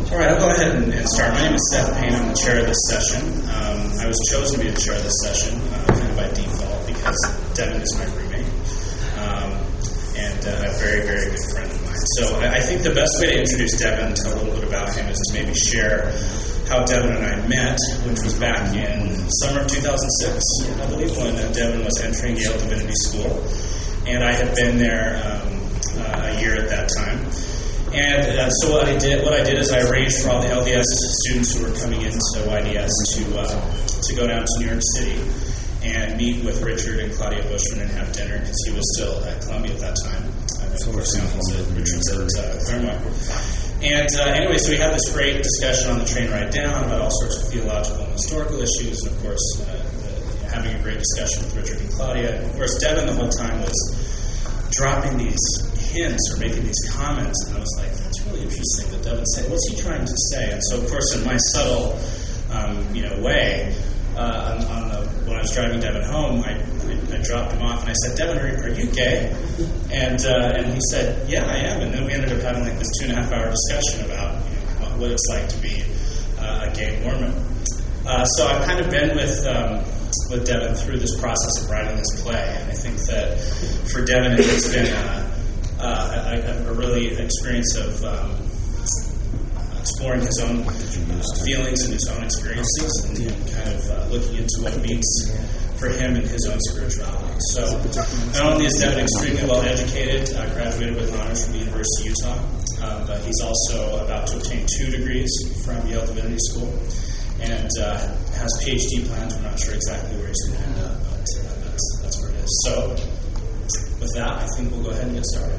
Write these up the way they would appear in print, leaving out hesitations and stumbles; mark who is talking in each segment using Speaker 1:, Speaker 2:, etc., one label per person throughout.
Speaker 1: All right, I'll go ahead and start. My name is Seth Payne. I'm the chair of this session. I was chosen to be the chair of this session kind of by default because Devin is my roommate and a very, very good friend of mine. So I think the best way to introduce Devin, tell a little bit about him, is to maybe share how Devin and I met, which was back in summer of 2006, I believe, when Devin was entering Yale Divinity School. And I had been there a year at that time. And so what I did is I arranged for all the LDS students who were coming into YDS to go down to New York City and meet with Richard and Claudia Bushman and have dinner because he was still at Columbia at that time. And of course, Richard's at Claremont. And anyway, so we had this great discussion on the train ride down about all sorts of theological and historical issues, and of course, having a great discussion with Richard and Claudia. And of course, Devin the whole time was dropping these hints or making these comments, and I was like, that's really interesting that Devin's saying, what's he trying to say? And so, of course, in my subtle, way, when I was driving Devin home, I dropped him off, and I said, Devin, are you gay? And he said, yeah, I am. And then we ended up having like this 2.5-hour discussion about what it's like to be a gay Mormon. So I've kind of been with Devin through this process of writing this play, and I think that for Devin it's been a really experience of exploring his own feelings and his own experiences, and kind of looking into what means for him and his own spirituality. So not only is Devin extremely well educated, graduated with honors from the University of Utah, but he's also about to obtain 2 degrees from Yale Divinity School, and has PhD plans. We're not sure exactly where he's going to end up, but that's where it is. So with that, I think we'll go ahead and get started.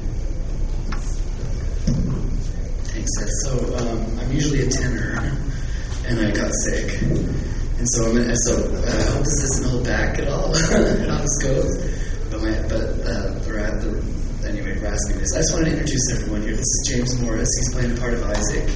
Speaker 2: Thanks, Seth. So I'm usually a tenor, and I got sick. And so I hope this doesn't hold back at all how this goes. Anyway, we're asking this. I just wanted to introduce everyone here. This is James Morris. He's playing the part of Isaac.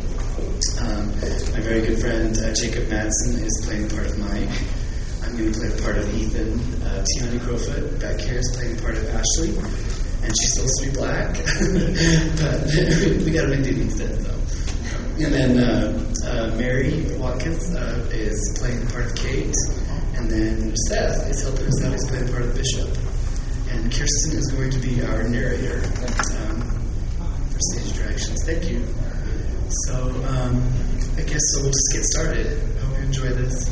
Speaker 2: My very good friend Jacob Madsen is playing the part of Mike. I'm going to play the part of Ethan. Tiani Crowfoot back here is playing the part of Ashley. And she's supposed to be black. But we got to make it instead, though. And then Mary Watkins is playing the part of Kate. And then Seth is helping us out. He's playing the part of Bishop. And Kirsten is going to be our narrator for stage directions. Thank you. So, I guess we'll just get started. Hope you enjoy this.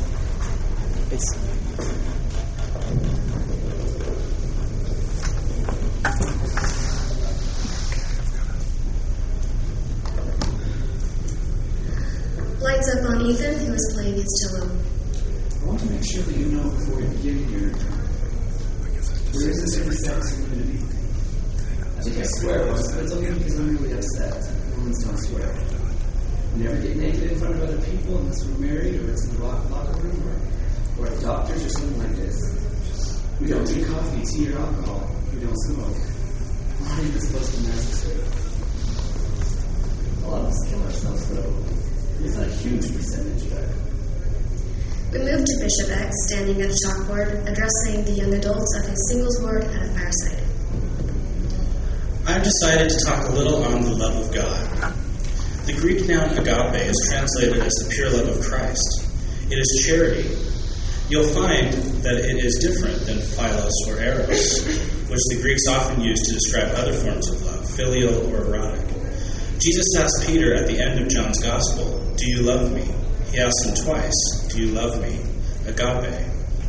Speaker 3: Lights up on Ethan, who is playing his cello.
Speaker 4: I want to make sure that you know before we begin here, where is this every section going to be? I think I swear once, but it's only because I'm really upset. Women's don't swear. We never get naked in front of other people unless we're married or it's in the locker room or at doctors or something like this. We don't do coffee, tea, or alcohol. We don't smoke. I think it's supposed to be necessary. A lot of us kill ourselves, though. It's not a huge percentage, but...
Speaker 3: We moved to Bishop X, standing at a chalkboard, addressing the young adults of his singles ward at a fireside.
Speaker 1: I've decided to talk a little on the love of God. The Greek noun agape is translated as the pure love of Christ. It is charity. You'll find that it is different than philos or eros, which the Greeks often use to describe other forms of love, filial or erotic. Jesus asked Peter at the end of John's Gospel, "Do you love me?" He asked him twice, "Do you love me?" Agape.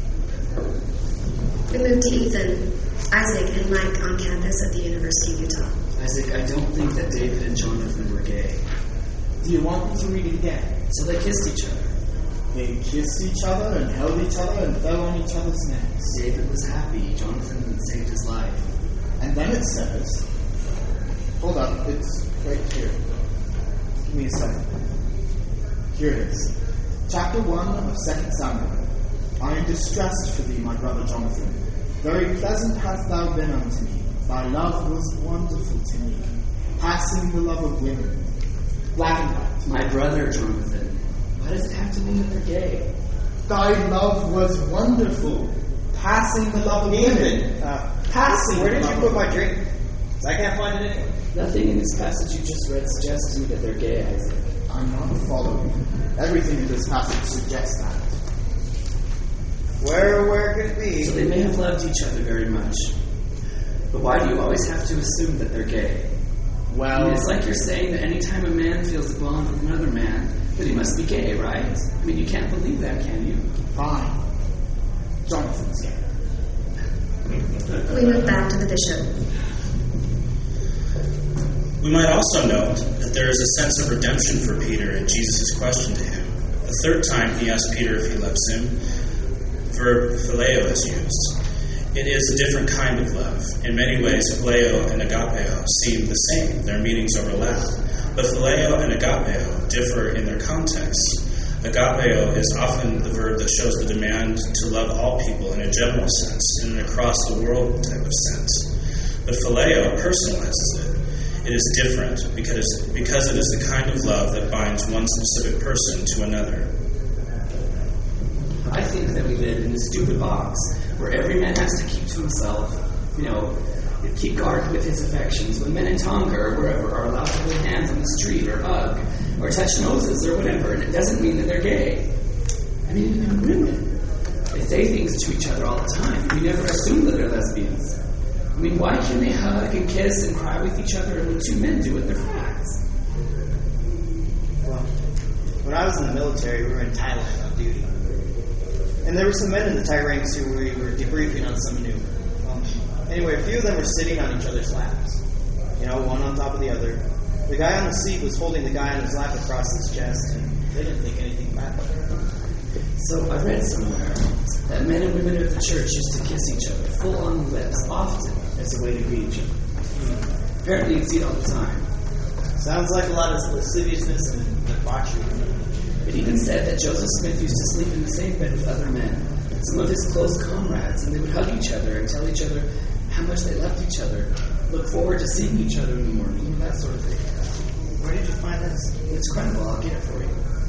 Speaker 3: We moved to Ethan, Isaac, and Mike on campus at the University of Utah.
Speaker 2: Isaac, I don't think that David and Jonathan were gay.
Speaker 5: Do you want me to read it again?
Speaker 2: So they kissed each other.
Speaker 5: They kissed each other and held each other and fell on each other's necks.
Speaker 2: David was happy. Jonathan saved his life.
Speaker 5: And then it says... Hold on, it's right here. Give me a second. Here it is. Chapter 1 of 2 Samuel. I am distressed for thee, my brother Jonathan. Very pleasant hast thou been unto me. Thy love was wonderful to me, passing the love of women. Black and white.
Speaker 2: My brother Jonathan. Why does it have to mean that they're gay?
Speaker 5: Thy love was wonderful, passing the love of women.
Speaker 6: Where did you put my drink? I can't find it anywhere.
Speaker 4: Nothing in this passage you just read suggests to me that they're gay, Isaac.
Speaker 5: I'm not following. Everything in this passage suggests that.
Speaker 6: Where could it be?
Speaker 4: So they may have loved each other very much. But why do you always have to assume that they're gay?
Speaker 5: Well,
Speaker 4: I mean, it's like you're saying that any time a man feels a bond with another man, that he must be gay, right? I mean, you can't believe that, can you?
Speaker 5: fine. Jonathan's gay.
Speaker 3: We move back to the bishop.
Speaker 1: We might also note that there is a sense of redemption for Peter in Jesus' question to him. The third time he asked Peter if he loves him, verb phileo is used. It is a different kind of love. In many ways, phileo and agapeo seem the same. Their meanings overlap. But phileo and agapeo differ in their context. Agapeo is often the verb that shows the demand to love all people in a general sense, in an across-the-world type of sense. But phileo personalizes it. It is different because it is the kind of love that binds one specific person to another.
Speaker 4: I think that we live in this stupid box where every man has to keep to himself, keep guard with his affections. When men in Tonga or wherever are allowed to hold hands on the street or hug or touch noses or whatever, and it doesn't mean that they're gay. I mean, even women, they say things to each other all the time. We never assume that they're lesbians. I mean, why can they hug and kiss and cry with each other, and when two men do it, they're facts?
Speaker 6: Well, when I was in the military, we were in Thailand on duty. And there were some men in the Thai ranks who we were debriefing on some maneuver. Anyway, a few of them were sitting on each other's laps. One on top of the other. The guy on the seat was holding the guy on his lap across his chest, and they didn't think anything about it.
Speaker 4: So I read somewhere that men and women of the church used to kiss each other, full on the lips, often, as a way to greet each other. Apparently you'd see it all the time.
Speaker 6: Sounds like a lot of lasciviousness and debauchery.
Speaker 4: It even said that Joseph Smith used to sleep in the same bed with other men, some of his close comrades, and they would hug each other and tell each other how much they loved each other, look forward to seeing each other in the morning, that sort of thing.
Speaker 6: Where did you find this?
Speaker 4: It's credible. I'll get it for you.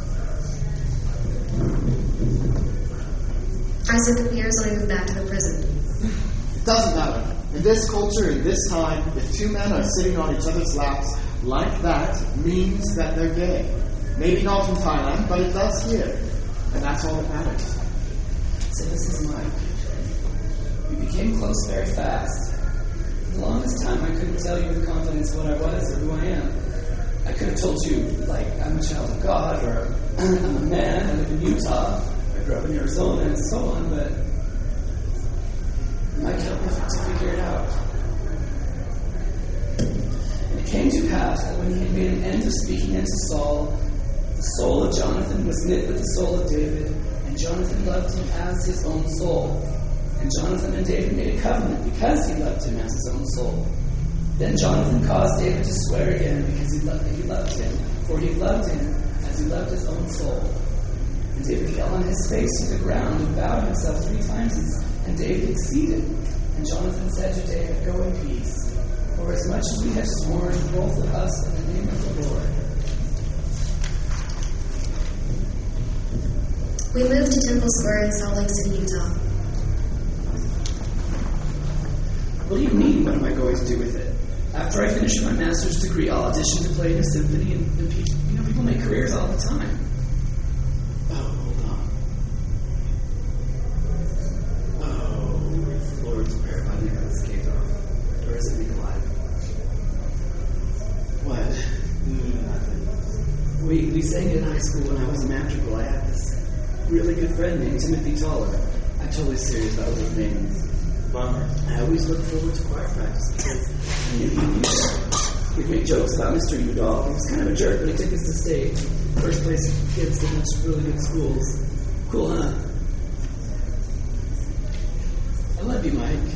Speaker 3: Isaac appears when we move back to the prison.
Speaker 5: It doesn't matter. In this culture, in this time, if two men are sitting on each other's laps like that, means that they're gay. Maybe not in Thailand, but it does here. And that's all that matters.
Speaker 4: So this is Mike. We became close very fast. For the longest time, I couldn't tell you with confidence what I was or who I am. I could have told you, I'm a child of God, or I'm a man, I live in Utah, I grew up in Arizona, and so on, but Mike helped me to figure it out. And it came to pass that when he had made an end of speaking unto Saul, the soul of Jonathan was knit with the soul of David, and Jonathan loved him as his own soul. And Jonathan and David made a covenant because he loved him as his own soul. Then Jonathan caused David to swear again because he loved him, for he loved him as he loved his own soul. And David fell on his face to the ground and bowed himself 3 times, and David acceded. And Jonathan said to David, "Go in peace, for as much as we have sworn, both of us, in the name of the Lord."
Speaker 3: We move to Temple Square in Salt Lake City, Utah.
Speaker 4: What do you mean, what am I going to do with it? After I finish my master's degree, I'll audition to play in a symphony, and people make careers all the time. Oh, hold on. Oh, it's the Lord's Prayer. I think that escaped off. Or is it Nikolai? What? Nothing. We sang it in high school when I was in madrigal. I had this really good friend named Timothy Toller. I'm totally serious about what his name is. Bummer. I always look forward to choir practice because we'd make jokes about Mr. Udall. He was kind of a jerk, but he took us to state. First place kids to much really good schools. Cool, huh? I love you, Mike.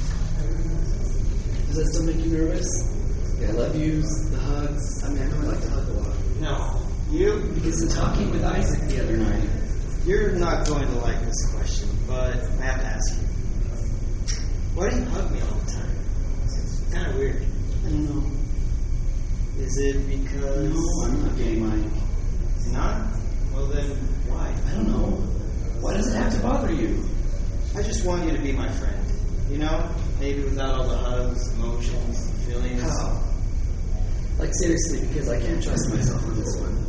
Speaker 4: Does that still make you nervous? Yeah, I love yous, the hugs. I mean, I know I like to hug a lot.
Speaker 6: No. You?
Speaker 4: Because in talking with Isaac the other night.
Speaker 6: You're not going to like this question, but I have to ask you. Why do you hug me all the time? It's kind of weird.
Speaker 4: I don't know.
Speaker 6: Is it because...
Speaker 4: No, I'm not gay, Mike.
Speaker 6: It's not? Well then, why?
Speaker 4: I don't know. Why does it have to bother you?
Speaker 6: I just want you to be my friend. Maybe without all the hugs, emotions, feelings.
Speaker 4: How? Like, seriously, because I can't trust myself on this one.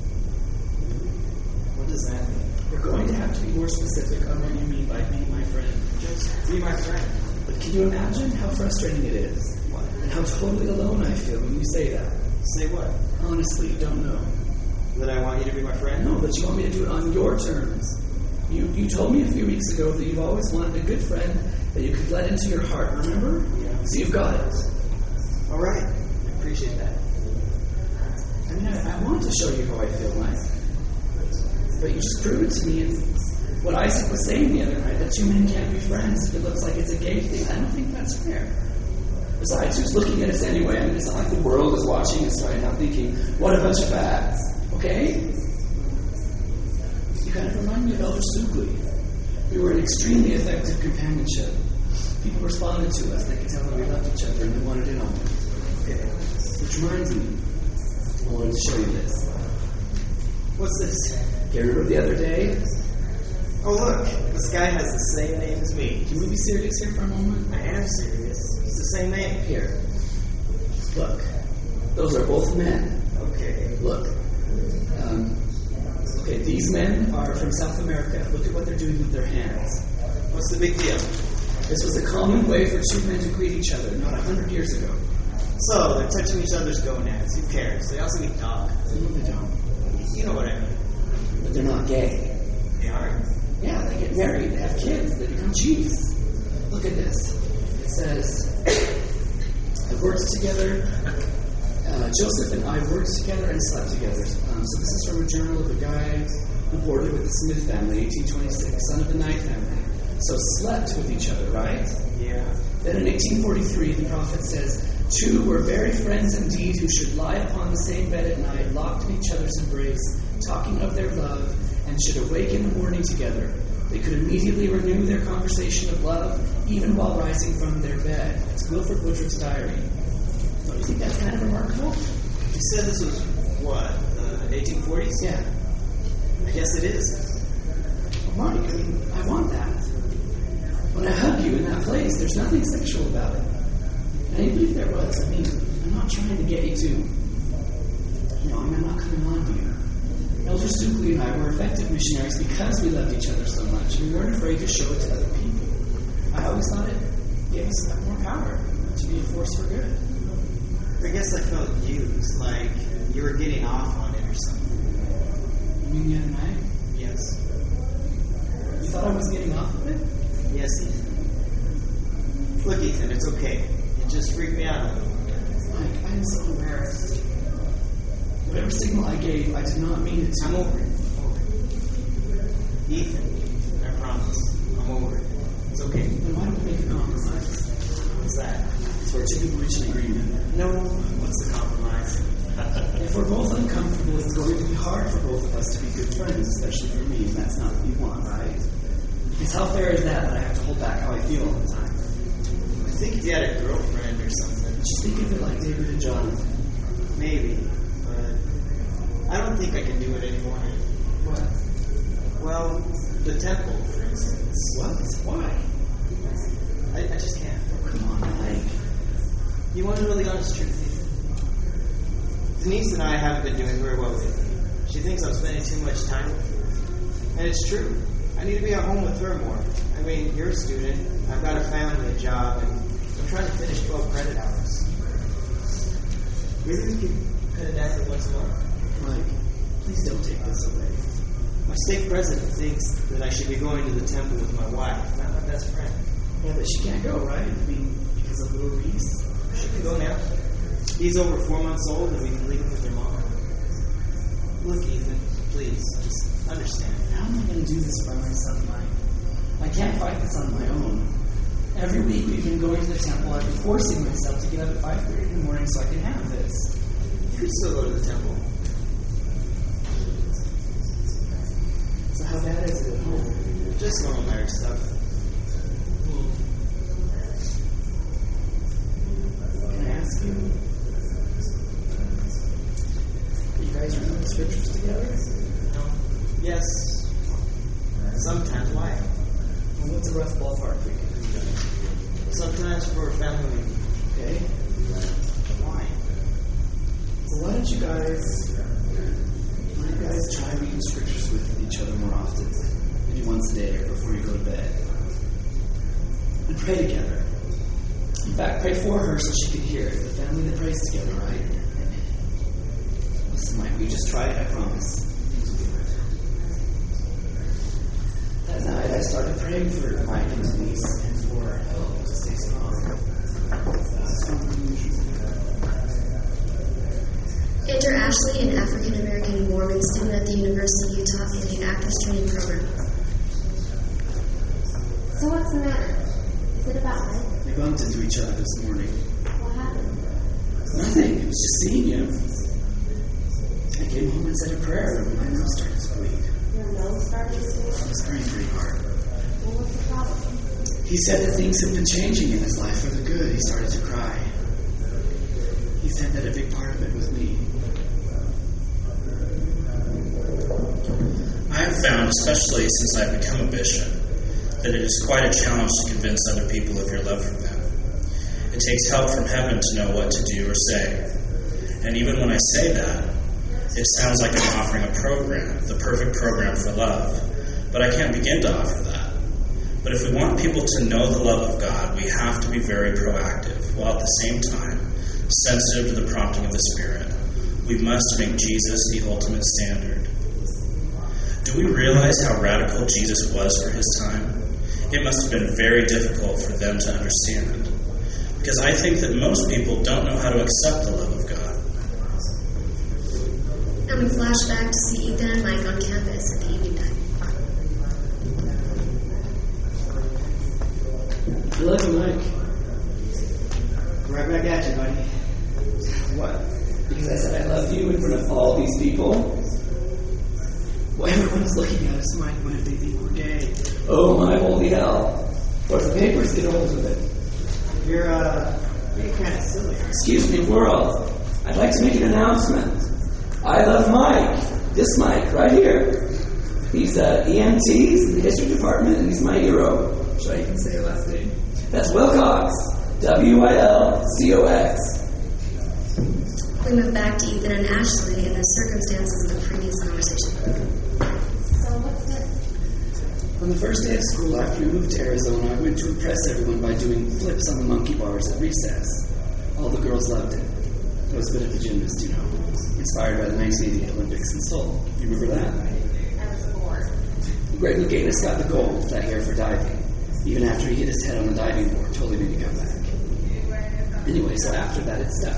Speaker 6: What does that mean?
Speaker 4: We're going to have to be more specific on what you mean by being my friend.
Speaker 6: Just be my friend.
Speaker 4: But can you imagine how frustrating it is?
Speaker 6: What?
Speaker 4: And how totally alone I feel when you say that?
Speaker 6: Say what?
Speaker 4: Honestly, you don't know.
Speaker 6: That I want you to be my friend?
Speaker 4: No, but you want me to do it on your terms. You told me a few weeks ago that you've always wanted a good friend that you could let into your heart, remember?
Speaker 6: Yeah.
Speaker 4: So you've got it.
Speaker 6: All right. I appreciate that.
Speaker 4: I mean, I want to show you how I feel, Mike. But you just proved it to me. And what Isaac was saying the other night, that two men can't be friends if it looks like it's a gay thing, I don't think that's fair. Besides, who's looking at us anyway? I mean, it's not like the world is watching us right now thinking, what a bunch of fads. Okay? You kind of remind me of Elder Sugli. We were an extremely effective companionship. People responded to us. They could tell that we loved each other and they wanted in on it. Okay. Which reminds me, I wanted to show you this.
Speaker 6: What's this?
Speaker 4: Okay, remember the other day?
Speaker 6: Oh, look. This guy has the same name as me.
Speaker 4: Can we be serious here for a moment?
Speaker 6: I am serious. It's the same name.
Speaker 4: Here. Look. Those are both men.
Speaker 6: Okay.
Speaker 4: Look. Okay, these men are from South America. Look at what they're doing with their hands.
Speaker 6: What's the big deal?
Speaker 4: This was a common way for two men to greet each other, not 100 years ago.
Speaker 6: So, they're touching each other's gonads. Who cares? They also can talk.
Speaker 4: No, they don't.
Speaker 6: You know what I mean.
Speaker 4: But they're not gay.
Speaker 6: They aren't.
Speaker 4: Yeah, they get married, they have kids, they become chiefs. Look at this. It says, I worked together. Joseph and I worked together and slept together. So this is from a journal of a guy who boarded with the Smith family, 1826, son of the Knight family. So slept with each other, right?
Speaker 6: Yeah.
Speaker 4: Then in 1843, the prophet says, two were very friends indeed who should lie upon the same bed at night, locked in each other's embrace, talking of their love, and should awake in the morning together. They could immediately renew their conversation of love, even while rising from their bed. It's Wilford Woodruff's diary. Don't you think that's kind of remarkable?
Speaker 6: You said this was, what, the 1840s?
Speaker 4: Yeah.
Speaker 6: I guess it is.
Speaker 4: Well, Mike, I mean, I want that. When I hug you in that place, there's nothing sexual about it. And even if there was, I mean, I'm not trying to get you to, I'm not coming on to you. Elder Sugli and I were effective missionaries because we loved each other so much. We weren't afraid to show it to other people. I always thought it gave us more power to be a force for good.
Speaker 6: I guess I felt used, like you were getting off on it or something.
Speaker 4: You mean the other night?
Speaker 6: Yes.
Speaker 4: You thought I was getting off of it?
Speaker 6: Yes, Ethan. Look, Ethan, it's okay. It just freaked me out a little.
Speaker 4: Mike, I am so embarrassed. Whatever signal I gave, I did not mean it to.
Speaker 6: I'm over it. Ethan, I promise. I'm over it. It's okay.
Speaker 4: Then why don't we make a compromise?
Speaker 6: What's that?
Speaker 4: It's where two people reach an agreement.
Speaker 6: No. What's the compromise?
Speaker 4: If we're both uncomfortable, it's going to be hard for both of us to be good friends, especially for me, and that's not what you want, right? Because how fair is that I have to hold back how I feel all the time?
Speaker 6: I think if you had a girlfriend or something.
Speaker 4: Just think of it like David and Jonathan.
Speaker 6: Maybe. But I don't think I can do it anymore.
Speaker 4: What?
Speaker 6: Well, the temple, for instance.
Speaker 4: What? Why?
Speaker 6: I just can't.
Speaker 4: Oh, come on, Mike.
Speaker 6: You want to know the honest truth, Ethan? Denise and I haven't been doing very well lately. She thinks I'm spending too much time with her. And it's true. I need to be at home with her more. I mean, you're a student. I've got a family, a job, and I'm trying to finish 12 credit hours. Maybe we could cut it down to once a month.
Speaker 4: Mike, please don't take this away.
Speaker 6: My stake president thinks that I should be going to the temple with my wife, not my best friend.
Speaker 4: Yeah, but she can't go, right? I mean, because of little Reese.
Speaker 6: She can go now. He's over 4 months old, and we can leave him with their mom. Look, Ethan, please, just understand.
Speaker 4: How am I going to do this by myself, Mike? I can't fight this on my own. Every week we've been going to the temple. I've been forcing myself to get up at 5:30 in the morning so I can have this.
Speaker 6: You could still go to the temple.
Speaker 4: So how bad is it at home?
Speaker 6: Just normal marriage stuff.
Speaker 4: Can I ask you? You guys read the scriptures together?
Speaker 6: No. Yes. Sometimes. Why?
Speaker 4: Well, what's a rough ballpark figure?
Speaker 6: Sometimes for a family.
Speaker 4: Okay.
Speaker 6: Why?
Speaker 4: Well, why don't you guys try reading scriptures with each other more often? Maybe once a day or before you go to bed. And pray together. In fact, pray for her so she can hear it. The family that prays together, right? Listen, Mike, we just try it, I promise. That night, I started praying for Mike and Denise and for help to stay strong.
Speaker 3: Enter Ashley, an African-American Mormon student at the University of Utah in the Actors Training Program.
Speaker 7: So what's the matter? Is it about me?
Speaker 2: We bumped into each other this morning.
Speaker 7: What happened?
Speaker 2: Nothing. It was just seeing you. I came home and said a prayer and my nose started to bleed.
Speaker 7: Your nose started to bleed?
Speaker 2: I was praying pretty hard.
Speaker 7: Well, what's the problem?
Speaker 2: He said that things have been changing in his life for the good. He started to cry. He said that a big part of it was me.
Speaker 1: I have found, especially since I've become a bishop, that it is quite a challenge to convince other people of your love for them. It takes help from heaven to know what to do or say. And even when I say that, it sounds like I'm offering a program, the perfect program for love. But I can't begin to offer that. But if we want people to know the love of God, we have to be very proactive, while at the same time sensitive to the prompting of the Spirit. We must make Jesus the ultimate standard. Do we realize how radical Jesus was for his time? It must have been very difficult for them to understand. Because I think that most people don't know how to accept the love of God.
Speaker 3: And we flash back to see Ethan and Mike on campus at the evening time.
Speaker 4: I love you, Mike. Right back at you, buddy. What? Because I said I love you in front of all these people? Well, everyone's looking at us, Mike. What if they think we're gay? Oh, my holy hell. What if the papers get hold of it? You're kind of silly. Excuse me, world. I'd like to make an announcement. I love Mike. This Mike, right here. He's EMT, he's in the history department, and he's my hero. Should I even say your last name? That's Wilcox. Wilcox.
Speaker 3: We move back to Ethan and Ashley and the circumstances of the previous conversation.
Speaker 7: So what's this?
Speaker 2: On the first day of school after we moved to Arizona, I went to impress everyone by doing flips on the monkey bars at recess. All the girls loved it. I was good at the gymnast, you know, inspired by the 1988 Olympics in Seoul. You remember that?
Speaker 7: I was bored.
Speaker 2: Greg Louganis got the gold that year for diving. Even after he hit his head on the diving board, totally made me come back. Anyway, so after that, it stuck.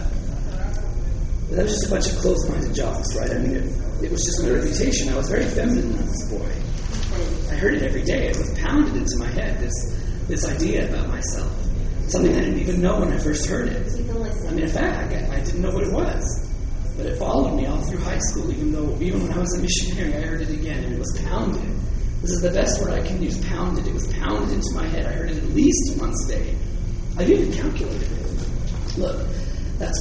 Speaker 2: But that was just a bunch of close-minded jocks, right? I mean, it was just my reputation. I was very feminine when I was a boy. I heard it every day. It was pounded into my head, this idea about myself. Something I didn't even know when I first heard it. I mean, in fact, I didn't know what it was. But it followed me all through high school, even when I was a missionary, I heard it again, and it was pounded. This is the best word I can use, pounded. It was pounded into my head. I heard it at least once a day. I've even calculated it. Look, that's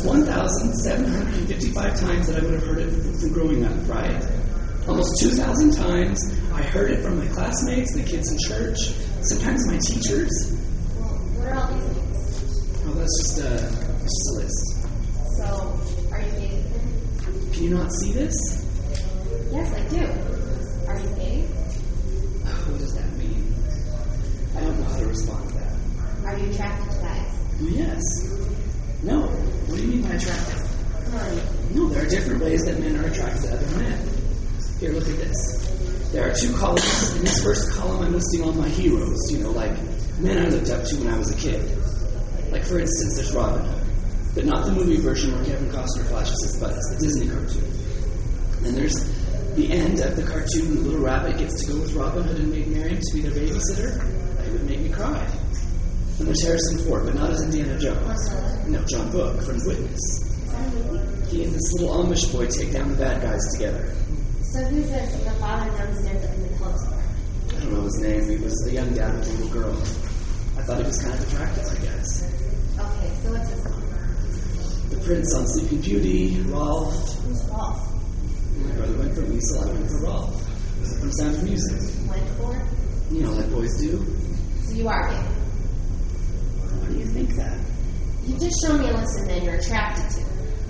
Speaker 2: 1,755 times that I would have heard it from growing up, right? Almost 2,000 times I heard it from my classmates, the kids in church, sometimes my teachers.
Speaker 7: Well, what are all these things?
Speaker 2: Oh, that's just a list.
Speaker 7: So, are you gay?
Speaker 2: Can you not see this?
Speaker 7: Yes, I do. Are you gay?
Speaker 2: What does that mean? I don't know how to respond to that.
Speaker 7: Are you attracted to guys?
Speaker 2: Oh, yes. No. What do you mean by attracted? No, there are different ways that men are attracted to other men. Here, look at this. There are two columns. In this first column, I'm listing all my heroes, like men I looked up to when I was a kid. Like, for instance, there's Robin Hood. But not the movie version where Kevin Costner flashes his butt. It's the Disney cartoon. And there's the end of the cartoon. The little rabbit gets to go with Robin Hood and Maid Marian to be their babysitter. It would make me cry. And there's Harrison Ford, but not as Indiana Jones. No, John Book from Witness. He and this little Amish boy take down the bad guys together.
Speaker 7: So who's the father downstairs in the clothes store?
Speaker 2: I don't know his name. He was the young dad with the little girl. I thought he was kind of attractive, I guess.
Speaker 7: Okay, so what's this one?
Speaker 2: The Prince on Sleeping Beauty, Rolf.
Speaker 7: Who's Rolf?
Speaker 2: My brother went for Liesl, I went for Rolf. From Sound of Music.
Speaker 7: Went for?
Speaker 2: Like boys do.
Speaker 7: So you are gay?
Speaker 2: Why do you think that?
Speaker 7: You just showed me a list of men you're attracted to.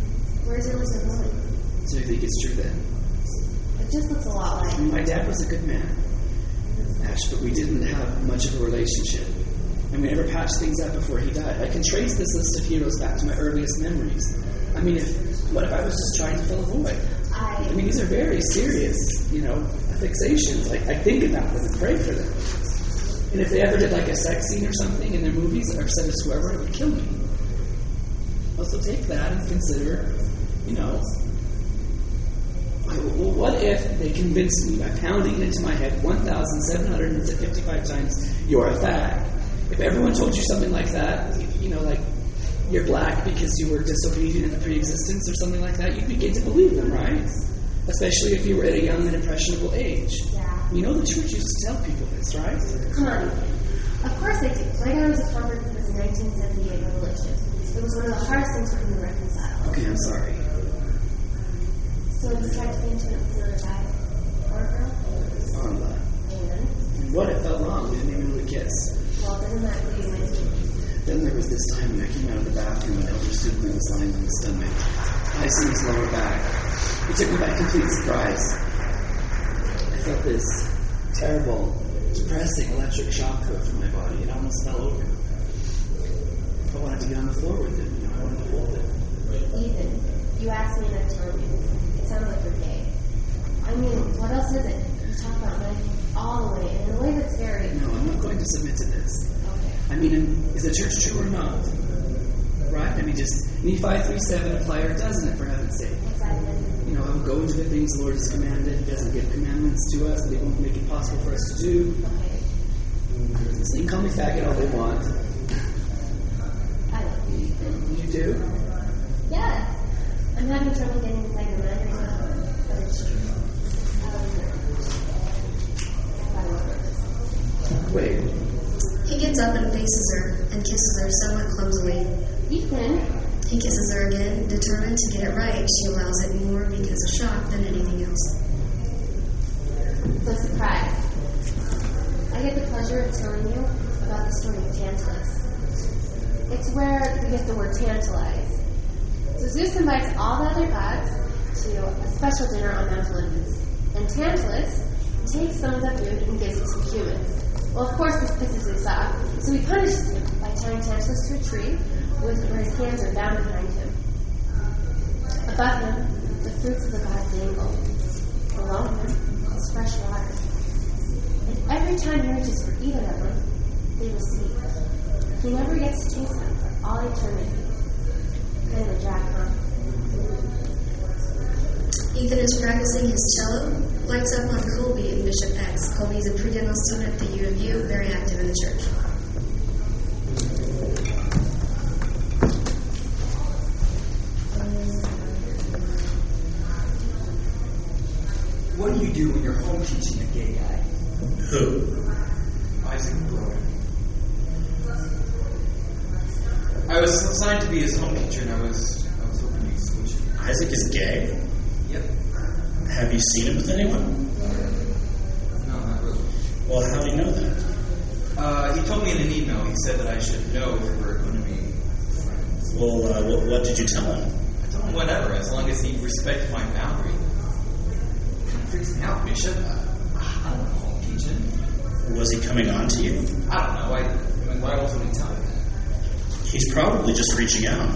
Speaker 7: Where's Elizabeth going?
Speaker 2: So you think it's true then?
Speaker 7: It just looks a lot like.
Speaker 2: My dad was a good man, Ash, but we didn't have much of a relationship. And we never patched things up before he died. I can trace this list of heroes back to my earliest memories. I mean, what if I was just trying to fill a void? I mean, these are very serious, fixations. Like, I think about them and pray for them. And if they ever did like a sex scene or something in their movies, or said it to whoever, it would kill me. Also take that and consider, well, what if they convinced me by pounding it into my head 1,755 times, you're a fag? If everyone told you something like that, like you're black because you were disobedient in the pre-existence or something like that, you'd begin to believe them, right? Especially if you were at a young and impressionable age.
Speaker 7: Yeah.
Speaker 2: The church used to tell people this, right?
Speaker 7: Come on. Of course they do. My dad was a convert because the 1978 revolution. It was one of the hardest things for him to reconcile.
Speaker 2: Okay, I'm sorry.
Speaker 7: So he's tried to be intimate with another guy or a girl? And
Speaker 2: What? It felt wrong. We didn't even really kiss.
Speaker 7: Well, doesn't that lead you into?
Speaker 2: Then there was this time when I came out of the bathroom and Elder Superman was lying on his stomach, icing his lower back. It took me by complete surprise. I felt this terrible, depressing electric shock go through my body. It almost fell over. I wanted to get on the floor with him. I wanted to hold him.
Speaker 7: Ethan, you asked me and I told you. It sounds like you're gay. I mean, what else is it? You talk about men all the way, and in a way that's very...
Speaker 2: No, I'm not going to submit to this.
Speaker 7: Okay.
Speaker 2: I mean, is the church true or not? Right? I mean, just Nephi 3:7 apply or doesn't it, for heaven's sake?
Speaker 7: Exactly.
Speaker 2: I will go into the things the Lord has commanded. He doesn't give commandments to us that He won't make it possible for us to do.
Speaker 7: Okay.
Speaker 2: So you can call me faggot all they want.
Speaker 7: I love you, Ethan.
Speaker 2: You do?
Speaker 7: Yes. I'm having trouble getting inside your mind right now, but it's true. I love her.
Speaker 2: Wait.
Speaker 3: He gets up and faces her and kisses her somewhat clumsily.
Speaker 7: Ethan.
Speaker 3: He kisses her again, determined to get it right. She allows it more because of shock than anything else.
Speaker 7: So surprised. I get the pleasure of telling you about the story of Tantalus. It's where we get the word tantalize. So Zeus invites all the other gods to a special dinner on Mount Olympus. And Tantalus takes some of the food and gives it to the humans. Well, of course, this pisses Zeus off, so he punishes him by tying Tantalus to a tree where his hands are bound behind him. Above him, the fruits of the gods dangle. Below him is fresh water. And every time he reaches for either of them, they receive. He never gets to taste them for all eternity. Kind of a jack, huh?
Speaker 3: Ethan is practicing his cello, lights up on Colby in Bishop X. Colby is a pre-dental student at the U of U, very active in the church.
Speaker 8: What do you do when you're home teaching a gay guy?
Speaker 1: Who?
Speaker 8: Isaac Brewer. I was assigned to be his home teacher, and I was hoping you could switch it.
Speaker 1: Isaac is gay?
Speaker 8: Yep.
Speaker 1: Have you seen him with anyone?
Speaker 8: No, not really.
Speaker 1: Well, how do you know that?
Speaker 8: He told me in an email. He said that I should know if we were going to be friends.
Speaker 1: Well, what did you tell him?
Speaker 8: I told him whatever, as long as he respected my boundary. It kind of freaks me out, Bishop. I don't know home teaching.
Speaker 1: Was he coming on to you?
Speaker 8: I don't know. I mean, why wasn't he telling me?
Speaker 1: He's probably just reaching out.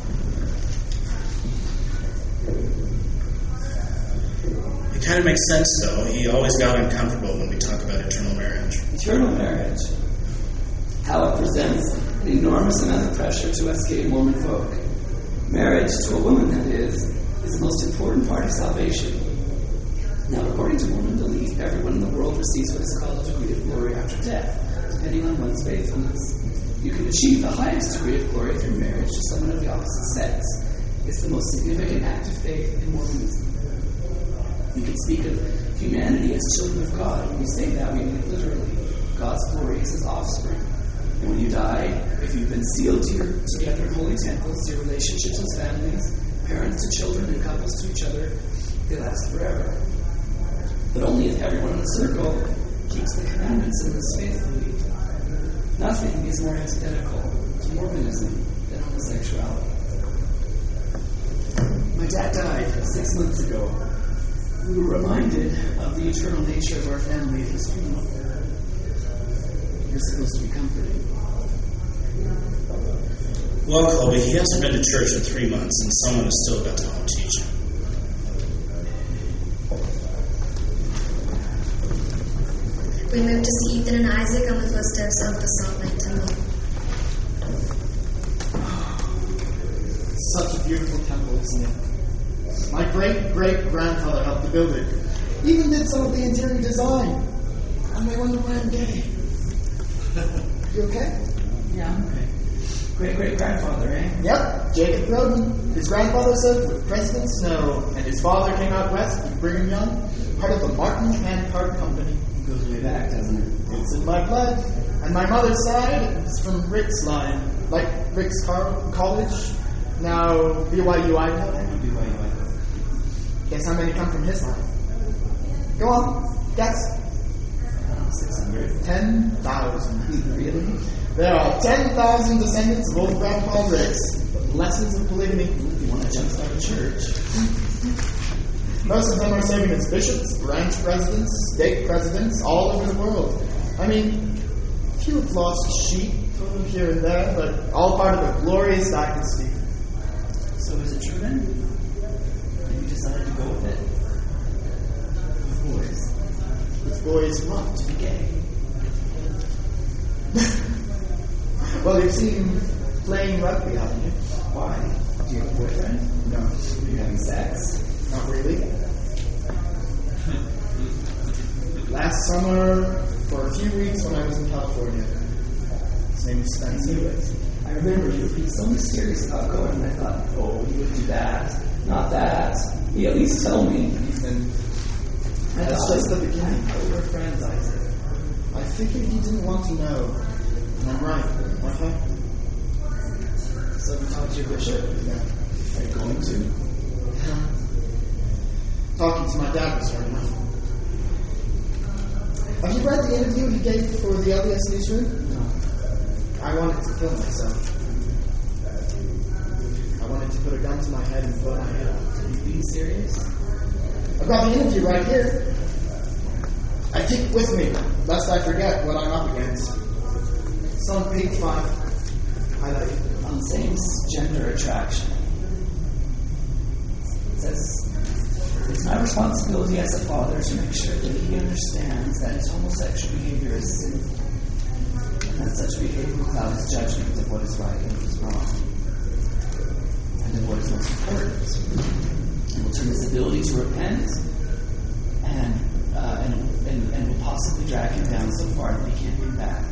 Speaker 1: It kind of makes sense, though. He always got uncomfortable when we talk about eternal marriage.
Speaker 2: Eternal marriage. How it presents an enormous amount of pressure to us gay Mormon folk. Marriage, to a woman that is the most important part of salvation. Now, according to Mormon belief, everyone in the world receives what is called a degree of glory after death, depending on one's faithfulness. You can achieve the highest degree of glory through marriage to someone of the opposite sex. It's the most significant act of faith in Mormonism. We can speak of humanity as children of God. When we say that, we mean it literally. God's glory is His offspring. And when you die, if you've been sealed together in holy temples, your relationships as families, parents to children and couples to each other, they last forever. But only if everyone in the circle keeps the commandments and lives faithfully. Nothing is more antithetical to Mormonism than homosexuality.
Speaker 4: My dad died 6 months ago. We were reminded of the eternal nature of our family at his funeral. You're supposed to be comforting.
Speaker 1: Well, Colby, he hasn't been to church in 3 months, and someone has still got to home teach him.
Speaker 3: We moved to see Ethan and Isaac on the footsteps of the Salt Lake Temple.
Speaker 5: Such a beautiful temple, isn't it? My great-great-grandfather helped to build it. Even did some of the interior design. And they wonder why I'm gay. You okay?
Speaker 4: Yeah, I'm okay. Great-great-grandfather, eh?
Speaker 5: Yep, Jacob Broden. His grandfather served with President Snow, and his father came out west with Brigham Young, part of the Martin Handcart Company.
Speaker 4: It goes way back, doesn't it?
Speaker 5: It's in my blood. And my mother's side is from Rick's line, like Rick's College. Now, BYU Idaho.
Speaker 4: BYU Idaho.
Speaker 5: Guess how many come from his line? Go on, guess.
Speaker 4: 600.
Speaker 5: 10,000.
Speaker 4: Really?
Speaker 5: There are 10,000 descendants of old Grandpa Ricks. The lessons of polygamy.
Speaker 4: If you want to jumpstart a church.
Speaker 5: Most of them are serving as bishops, branch presidents, state presidents, all over the world. I mean, a few have lost sheep from here and there, but all part of a glorious dynasty.
Speaker 4: So is it true then? And you decided to go with it? With boys?
Speaker 5: With boys what?
Speaker 4: To be gay.
Speaker 5: Well, you've seen playing rugby, haven't you?
Speaker 4: Why? Do you have a boyfriend?
Speaker 5: No.
Speaker 4: Are you having sex?
Speaker 5: Not really. Last summer, for a few weeks when I was in California. His name was Spencer.
Speaker 4: I remember you were being so mysterious about going, and I thought, oh, you would do that. Not that. You at least tell me.
Speaker 5: Ethan,
Speaker 4: I
Speaker 5: that's
Speaker 4: thought
Speaker 5: just the beginning.
Speaker 4: we were friends, Isaac.
Speaker 5: I figured you didn't want to know. And I'm right, aren't I?
Speaker 4: So we talked to your bishop?
Speaker 5: Yeah.
Speaker 4: Are you going to?
Speaker 5: Yeah. Talking to my dad was hard enough. Have you read the interview he gave for the LDS Newsroom?
Speaker 4: No.
Speaker 5: I wanted to kill myself. I wanted to put a gun to my head and blow my head off.
Speaker 4: Are you being serious?
Speaker 5: I've got the interview right here. I keep it with me, lest I forget what I'm up against. It's on page 5. Highlight it.
Speaker 4: On same-gender attraction. It says, it's my responsibility as a father to make sure that he understands that his homosexual behavior is sinful, and that such behavior will cloud his judgment of what is right and what is wrong, and of what is most important. It will turn his ability to repent and will possibly drag him down so far that he can't get back.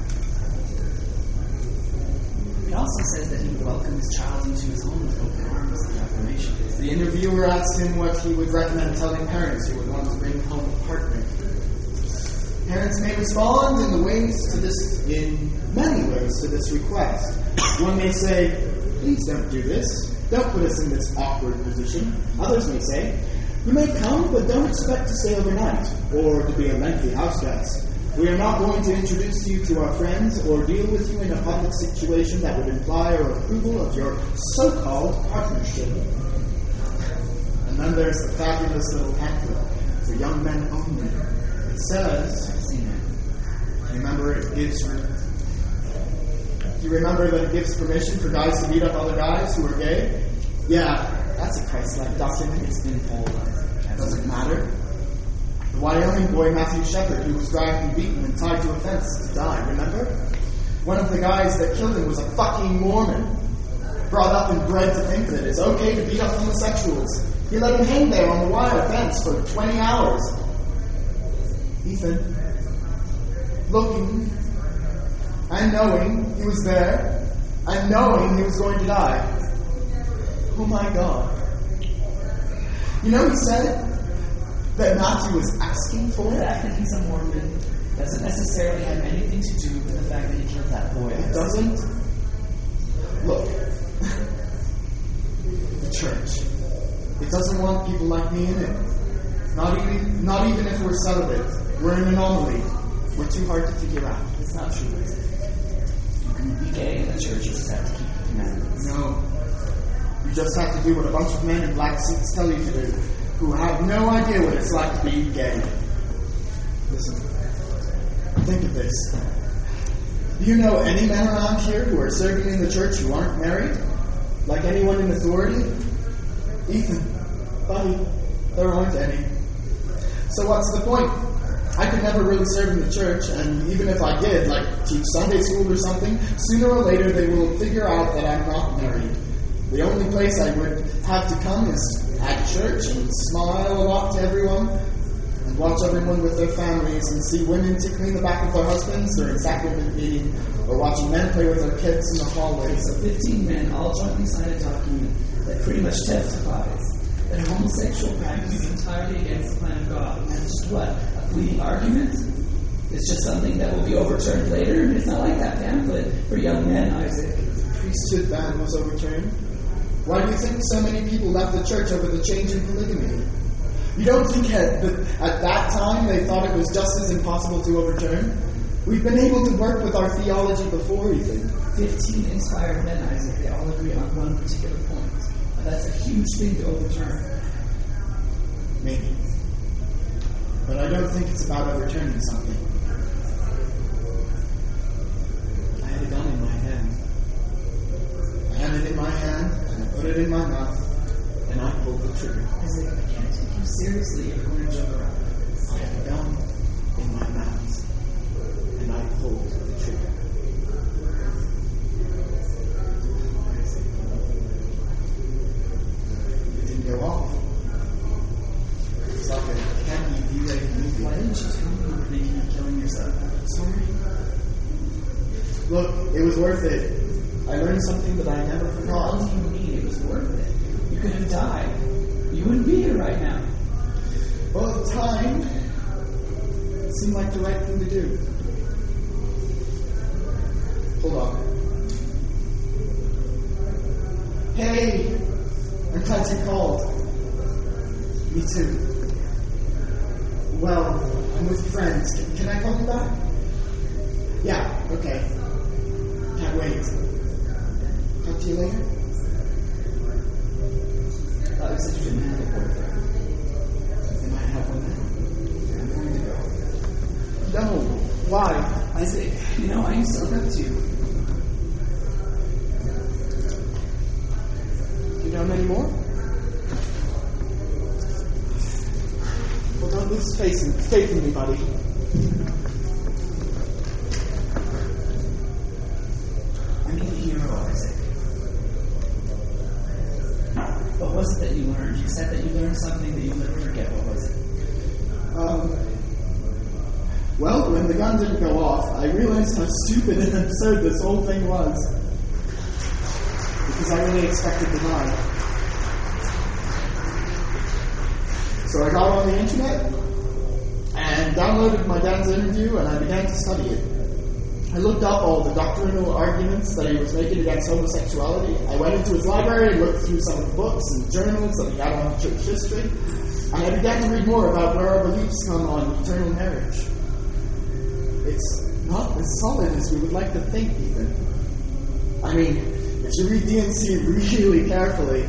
Speaker 4: It also says that he would welcome his child into his home with open arms and affirmation.
Speaker 5: The interviewer asked him what he would recommend telling parents who would want to bring home a partner. Parents may respond in many ways to this request. One may say, please don't do this. Don't put us in this awkward position. Others may say, you may come, but don't expect to stay overnight, or to be a lengthy house guest. We are not going to introduce you to our friends or deal with you in a public situation that would imply our approval of your so-called partnership. And then there's the fabulous little pamphlet for young men only. It says, you remember that it gives permission for guys to beat up other guys who are gay? Yeah, that's a Christ-like document. It's been pulled. Doesn't matter. The Wyoming boy Matthew Shepard, who was dragged and beaten and tied to a fence to die, remember? One of the guys that killed him was a fucking Mormon. Brought up and bred to think that it's okay to beat up homosexuals. He let him hang there on the wire fence for 20 hours. Ethan, looking and knowing he was there, and knowing he was going to die. Oh my God. You know, he said that Matthew was asking for
Speaker 4: The
Speaker 5: it.
Speaker 4: fact that he's a Mormon doesn't necessarily have anything to do with the fact that he killed that boy.
Speaker 5: It doesn't. Look, the church. It doesn't want people like me in it. Not even if we're celibate. We're an anomaly. We're too hard to figure out.
Speaker 4: It's not true, is it? You can be gay in the church, you just have to keep the commandments.
Speaker 5: No. You just have to do what a bunch of men in black suits tell you to do, who have no idea what it's like to be gay. Listen, think of this. Do you know any men around here who are serving in the church who aren't married? Like anyone in authority? Ethan, buddy, there aren't any. So what's the point? I could never really serve in the church, and even if I did, like teach Sunday school or something, sooner or later they will figure out that I'm not married. The only place I would have to come is at church and smile a lot to everyone and watch everyone with their families and see women tickling the back of their husbands during sacrament meeting or watching men play with their kids in the hallways.
Speaker 4: So 15 men all jointly sign a document that pretty much testifies that homosexual practice is entirely against the plan of God. And that's just what? A fleeting argument? It's just something that will be overturned later? It's not like that pamphlet for young men, Isaac.
Speaker 5: The priesthood ban was overturned. Why do you think so many people left the church over the change in polygamy? You don't think at that time they thought it was just as impossible to overturn? We've been able to work with our theology before, Ethan.
Speaker 4: 15 inspired men, Isaac. They all agree on one particular point. Now, that's a huge thing to overturn.
Speaker 5: Maybe. But I don't think it's about overturning something. I had a gun in my hand. I had it in my hand, and I put it in my mouth, and I pulled the trigger.
Speaker 4: Isaac, I can't take you seriously if you're going to jump around.
Speaker 5: I had a gun in my mouth, and I pulled the trigger. It didn't go off. It's like a campy B-rated movie.
Speaker 4: Why didn't you tell me you were thinking of killing yourself?
Speaker 5: Sorry. Look, it was worth it. I learned something that I never forgot.
Speaker 4: What do you mean it was worth it? You could have died. You wouldn't be here right now.
Speaker 5: Well, at the time, it seemed like the right thing to do. Hold on. Hey! I'm glad you called. Me too. Well, I'm with friends. Can I call you back? Yeah, okay. Can't wait. Talk to you later.
Speaker 4: I thought you said you didn't have a boyfriend.
Speaker 5: They might have one now. I'm going to go. No. Why?
Speaker 4: Isaac, I used to look up to you.
Speaker 5: You don't anymore? Well, don't lose faith in me, buddy.
Speaker 4: I need a hero, Isaac. What was it that you learned? You said that you learned something that you'll never forget. What was it?
Speaker 5: Well, when the gun didn't go off, I realized how stupid and absurd this whole thing was. Because I really expected to die. So I got on the internet and downloaded my dad's interview and I began to study it. I looked up all the doctrinal arguments that he was making against homosexuality. I went into his library and looked through some of the books and journals that he had on church history. And I began to read more about where our beliefs come on eternal marriage. It's not as solid as we would like to think, even. I mean, if you read D&C really carefully...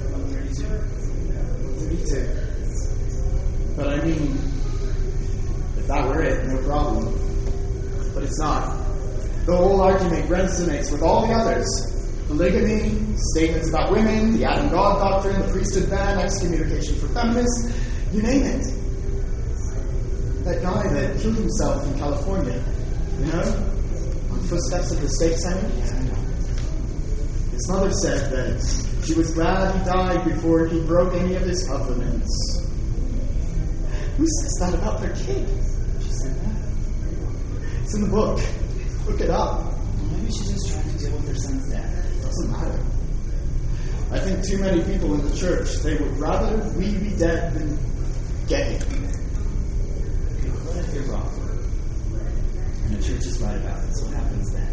Speaker 5: 32. But I mean, if that were it, no problem. But it's not. The whole argument resonates with all the others. Polygamy, statements about women, the Adam God doctrine, the priesthood ban, excommunication for feminists, you name it. That guy that killed himself in California, on the footsteps of the stake center? His mother said that she was glad he died before he broke any of his covenants. Who says that about their kid? She said that. It's in the book. Look it up.
Speaker 4: Maybe she's just trying to deal with her son's death.
Speaker 5: Doesn't matter. I think too many people in the church, they would rather we be dead than gay.
Speaker 4: Okay, what if you're wrong? And the church is right about this. What happens then?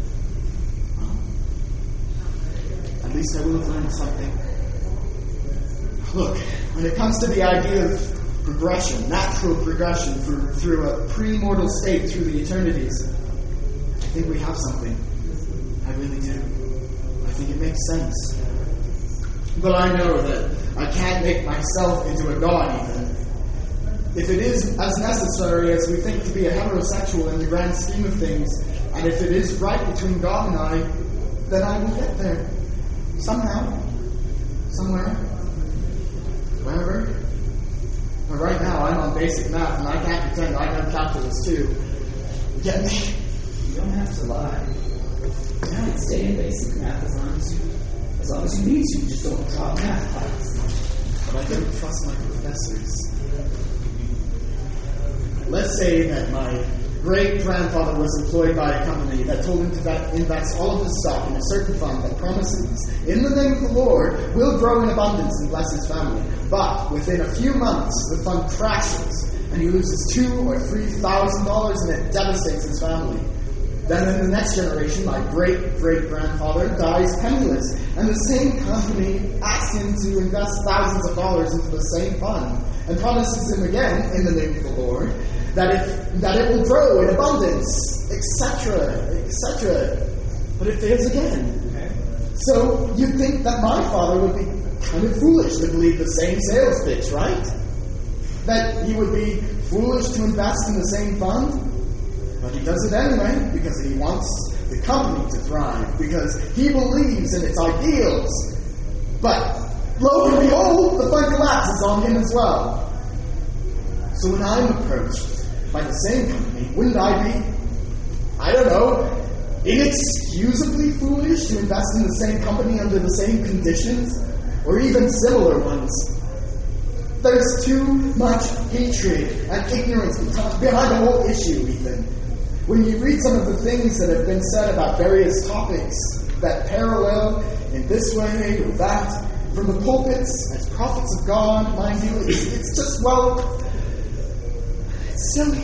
Speaker 5: At least I will have learned something. Look, when it comes to the idea of progression, natural progression through a pre-mortal state through the eternities, I think we have something. I really do. I think it makes sense. But I know that I can't make myself into a god even. If it is as necessary as we think to be a heterosexual in the grand scheme of things, and if it is right between God and I, then I will get there. Somehow. Somewhere. Wherever. But right now I'm on basic math, and I can't pretend I know calculus too. Get me?
Speaker 4: You don't have to lie. You can stay in basic math as long as you need to. Just don't drop math class.
Speaker 5: But I don't trust my professors. Let's say that my great-grandfather was employed by a company that told him to invest all of his stock in a certain fund that promises, in the name of the Lord, will grow in abundance and bless his family. But within a few months, the fund crashes, and he loses $2,000 or $3,000, and it devastates his family. Then in the next generation, my great-great-grandfather dies penniless, and the same company asks him to invest thousands of dollars into the same fund, and promises him again, in the name of the Lord, that it will grow in abundance, etc., etc. But it fails again.
Speaker 6: Okay.
Speaker 5: So you'd think that my father would be kind of foolish to believe the same sales pitch, right? That he would be foolish to invest in the same fund? But he does it anyway, because he wants the company to thrive, because he believes in its ideals. But lo and behold, the fund collapses on him as well. So when I'm approached by the same company, wouldn't I be, I don't know, inexcusably foolish to invest in the same company under the same conditions, or even similar ones? There's too much hatred and ignorance behind the whole issue, Ethan. When you read some of the things that have been said about various topics that parallel in this way or that, from the pulpits as prophets of God, mind you, it's just, well, it's silly.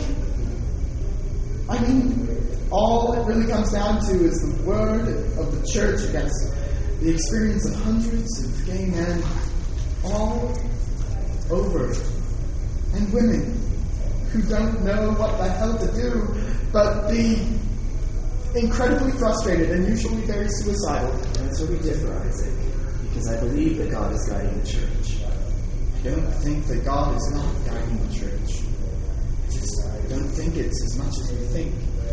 Speaker 5: I mean, all it really comes down to is the word of the church against the experience of hundreds of gay men all over, and women who don't know what the hell to do but be incredibly frustrated and usually very suicidal.
Speaker 2: And that's where we differ, Isaac, because I believe that God is guiding the church.
Speaker 5: I don't think that God is not guiding the church. I don't think it's as much as we think.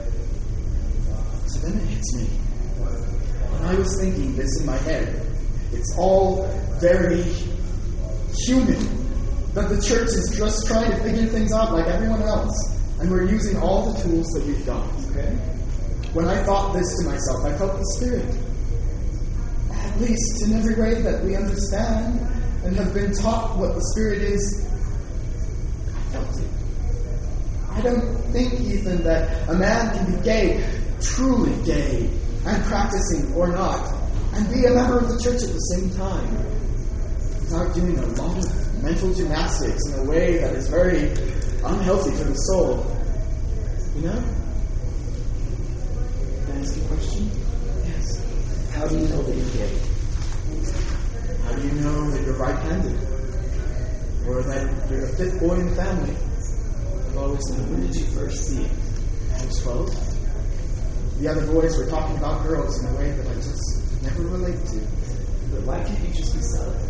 Speaker 5: So then it hits me. When I was thinking this in my head, it's all very human. That the church is just trying to figure things out like everyone else. And we're using all the tools that we've got. Okay? When I thought this to myself, I felt the Spirit. At least in every way that we understand and have been taught what the Spirit is, I felt it. I don't think, Ethan, that a man can be gay, truly gay, and practicing or not, and be a member of the church at the same time, without doing a lot of mental gymnastics in a way that is very unhealthy for the soul. You know?
Speaker 2: Can I ask you a question?
Speaker 5: Yes.
Speaker 2: How do you know that you're gay?
Speaker 5: How do you know that you're right-handed? Or that you're a fifth boy in the family? I've always known.
Speaker 2: When did you first see it?
Speaker 5: I was 12. The other boys were talking about girls in a way that I just never relate to.
Speaker 2: But why can't you just be celibate?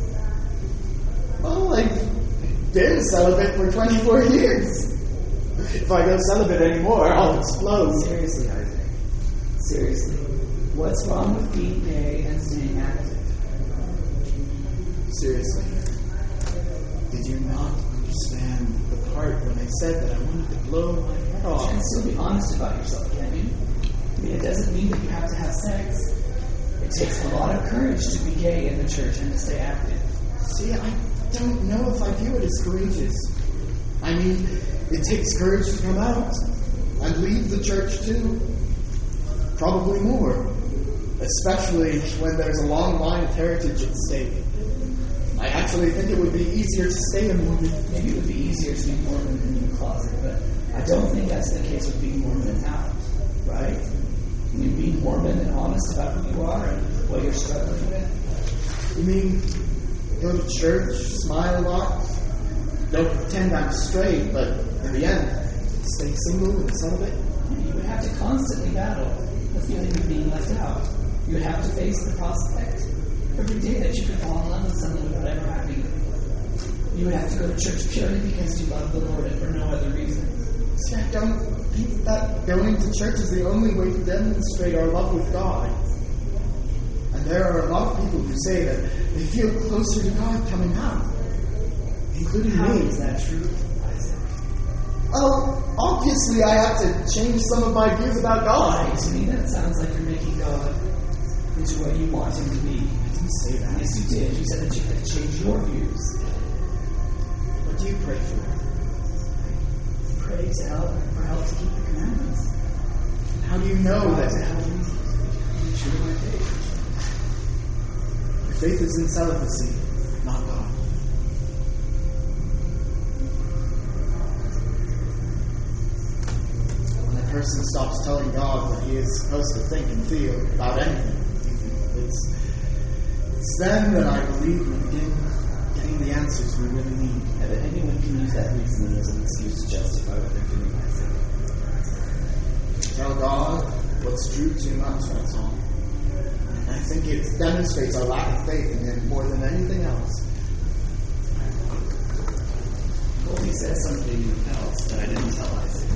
Speaker 5: Well, I've been celibate for 24 years. If I go celibate anymore, I'll explode.
Speaker 2: Seriously, Isaac. Seriously. What's wrong with being gay and staying active?
Speaker 5: Seriously. Did you not understand the part when I said that I wanted to blow my head off?
Speaker 2: You can still be honest about yourself, can't you? I mean, it doesn't mean that you have to have sex. It takes a lot of courage to be gay in the church and to stay active.
Speaker 5: See, I don't know if I view it as courageous. I mean, it takes courage to come out and leave the church too. Probably more. Especially when there's a long line of heritage at stake. I actually think it would be easier to stay a Mormon.
Speaker 2: Maybe it would be easier to be Mormon than in the closet, but I don't think that's the case with being Mormon and out, right? I mean, being Mormon and honest about who you are and what you're struggling with.
Speaker 5: You mean go to church, smile a lot, don't pretend I'm straight, but in the end, stay single and celibate?
Speaker 2: You would have to constantly battle the feeling of being left out. You would have to face the prospect
Speaker 4: Every day that you could fall in love with someone without ever having it. You would have to go to church purely because you love the Lord and for no other reason.
Speaker 5: See, I don't think that going to church is the only way to demonstrate our love with God. And there are a lot of people who say that they feel closer to God coming out, including
Speaker 4: How
Speaker 5: me.
Speaker 4: is that true, Isaac?
Speaker 5: Well, obviously I have to change some of my views about God.
Speaker 4: To me, that sounds like you're making God into what you want him to be.
Speaker 5: I didn't say that.
Speaker 4: Yes, you did. You said that you had to change your views.
Speaker 5: What do you pray for?
Speaker 4: Pray to help for help to keep the commandments.
Speaker 5: How do you know that?
Speaker 4: To help me be true to my faith.
Speaker 5: Your faith is in celibacy, not God. When a person stops telling God what he is supposed to think and feel about anything, it's then that I believe we begin getting the answers we really need.
Speaker 4: And that anyone can use that reasoning as an excuse to justify what they're doing, Isaac.
Speaker 5: Tell God what's true too much, that's all. And I think it demonstrates our lack of faith in Him more than anything else.
Speaker 4: Colby says something else that I didn't tell Isaac.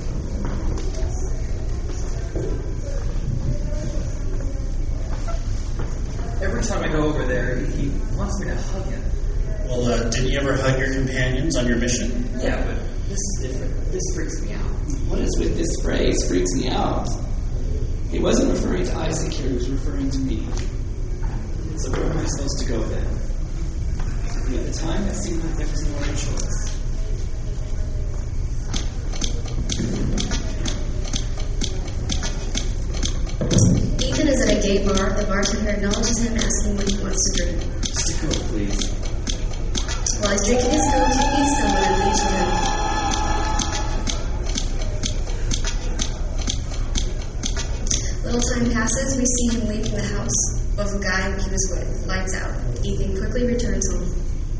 Speaker 4: Every time I go over there, he wants me to hug him.
Speaker 1: Well, didn't you ever hug your companions on your mission?
Speaker 4: Yeah, but this is different. This freaks me out. What is with this phrase, freaks me out? He wasn't referring to Isaac here, he was referring to me. So where am I supposed to go then? And at the time, it seemed like there was no other choice.
Speaker 3: Ethan is at a gay bar. The bartender acknowledges him, asking what he wants to drink.
Speaker 4: Just a Coke, please.
Speaker 3: While he's drinking his Coke, he meets someone and leaves with him. Little time passes, we see him leaving the house of the guy he was with. Lights out. Ethan quickly returns home.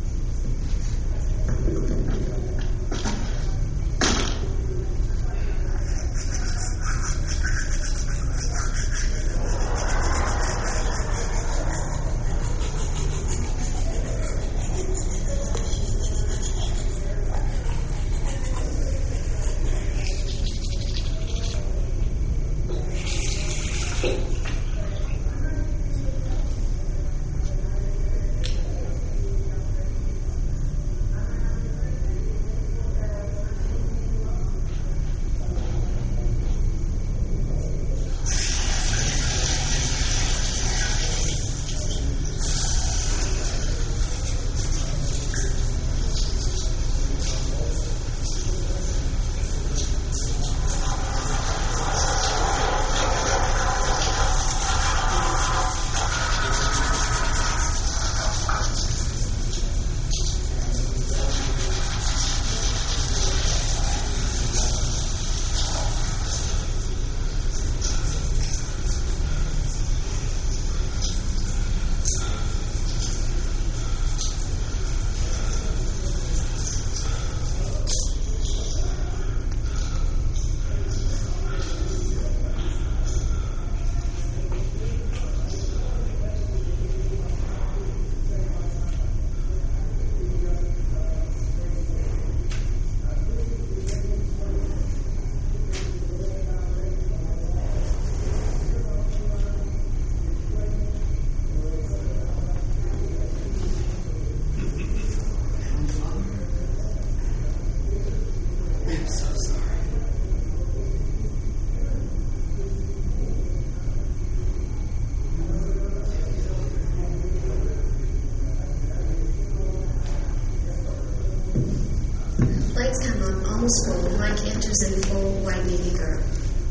Speaker 3: Lights come on, almost full. Mike enters in full white navy garb.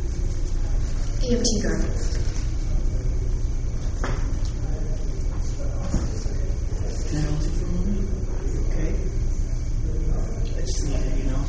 Speaker 3: EMT garb.
Speaker 4: Can I hold you for a moment? Are you okay? I just need it, you know.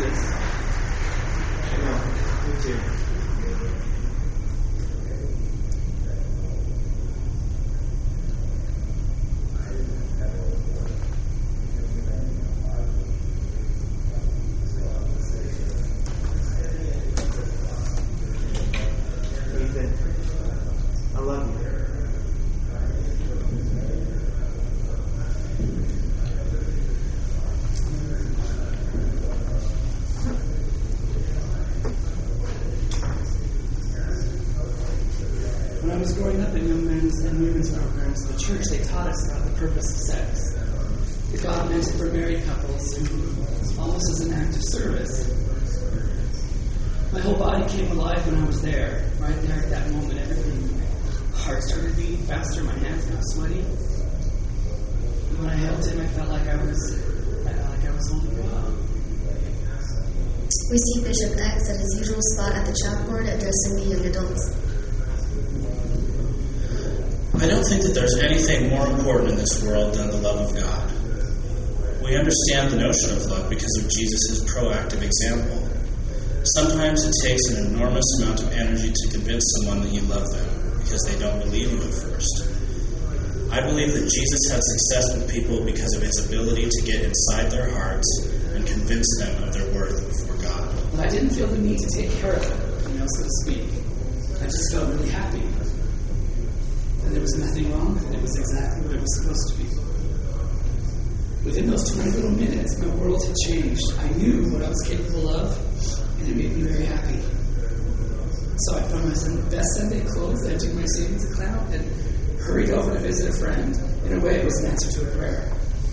Speaker 4: this.
Speaker 5: I know. Me too. Ethan, I love you.
Speaker 4: When I was growing up in young men's and women's programs at the church, they taught us about the purpose of sex. That God meant it for married couples, almost as an act of service. My whole body came alive when I was there. Right there at that moment, everything, my heart started beating faster, my hands got sweaty. And when I held him, I felt like I was holding God.
Speaker 3: We see Bishop X at his usual spot at the chalkboard addressing the young adults.
Speaker 1: I don't think that there's anything more important in this world than the love of God. We understand the notion of love because of Jesus' proactive example. Sometimes it takes an enormous amount of energy to convince someone that you love them because they don't believe you at first. I believe that Jesus had success with people because of his ability to get inside their hearts and convince them of their worth before God.
Speaker 4: But I didn't feel the need to take care of it, so to speak. I just felt really happy. And there was nothing wrong with it. It was exactly what it was supposed to be. Within those 20 little minutes, my world had changed. I knew what I was capable of, and it made me very happy. So I put on my best Sunday clothes, I took my savings account, and hurried over to visit a friend. In a way, it was an answer to a prayer.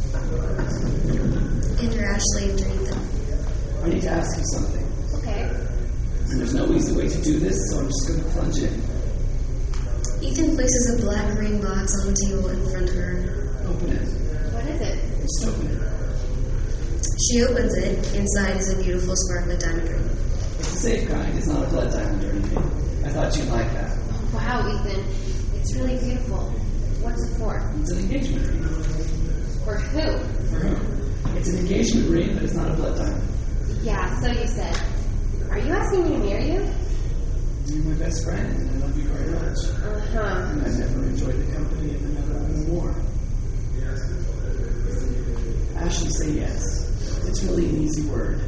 Speaker 3: Enter Ashley and Ethan.
Speaker 4: I need to ask you something.
Speaker 7: Okay.
Speaker 4: And there's no easy way to do this, so I'm just going to plunge in.
Speaker 3: Ethan places a black ring box on the table in front of her.
Speaker 4: Open it.
Speaker 7: What is it?
Speaker 4: Just open it.
Speaker 3: She opens it. Inside is a beautiful sparklet diamond ring.
Speaker 4: It's a safe kind. It's not a blood diamond or anything. I thought you'd like that.
Speaker 7: Oh, wow, Ethan. It's really beautiful. What's it for?
Speaker 4: It's an engagement ring.
Speaker 7: For who?
Speaker 4: For whom? It's an engagement ring, but it's not a blood diamond.
Speaker 7: Yeah, so you said. Are you asking me to marry you?
Speaker 4: You're my best friend, and I love you very much.
Speaker 7: Uh-huh.
Speaker 4: And I've never enjoyed the company of another woman more. Ashley, say yes. It's really an easy word.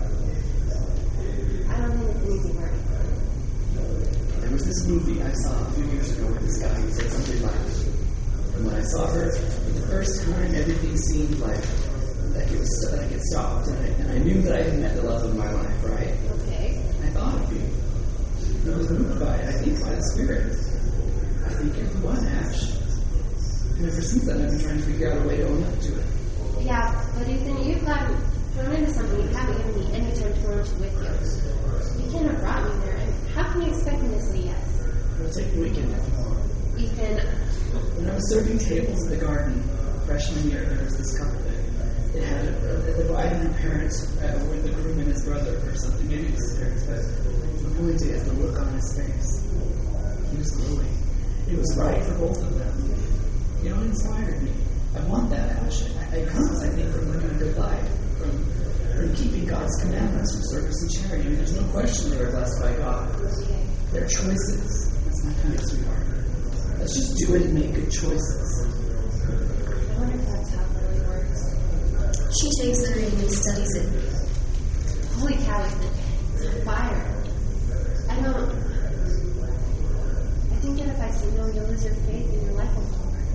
Speaker 7: I don't think it's an easy word.
Speaker 4: There was this movie I saw a few years ago with this guy who said something like, and when I saw her for the first time, everything seemed like it stopped, and I knew that I had met the love of my life, right?
Speaker 7: Okay.
Speaker 4: I thought of you. And I was moved by it. I think by the Spirit. I think you're the one, Ash. And ever since then, I've been trying to figure out a way to own up to it.
Speaker 7: Yeah, but Ethan, you've gotten thrown into something you haven't given me any time to launch with you. You can't have brought me there, and how can you expect me to say yes?
Speaker 4: We'll take the weekend if you want.
Speaker 7: Ethan,
Speaker 4: When I was serving tables in the garden, freshman year, there was this couple that it had the bride and her parents with the groom and his brother or something. Maybe it was his parents, but the point is the look on his face. He was glowing. It was right for both of them. You know, it inspired me. I want that, Ash. It comes, I think, from living a good life, from keeping God's commandments, from service and charity. I mean, there's no question they were blessed by God. They're choices. That's my kind of sweetheart. Let's just do it and make good choices.
Speaker 7: I wonder if that's how it really works.
Speaker 3: She takes the ring and studies it.
Speaker 7: Holy cow, Ethan. It's on fire. I think that if I say no, you'll lose your faith and your life will fall apart.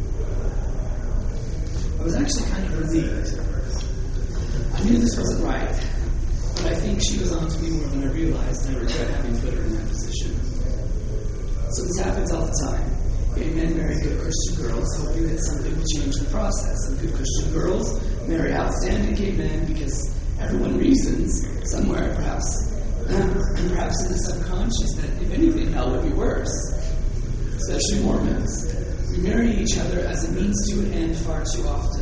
Speaker 4: I was actually kind of relieved. I knew this wasn't right, but I think she was on to me more than I realized, and I regret having put her in that position. So this happens all the time. Gay men marry good Christian girls, hoping that something will change the process. And good Christian girls marry outstanding gay men because everyone reasons somewhere, perhaps in the subconscious, that if anything, hell would be worse. Especially Mormons. We marry each other as a means to an end far too often.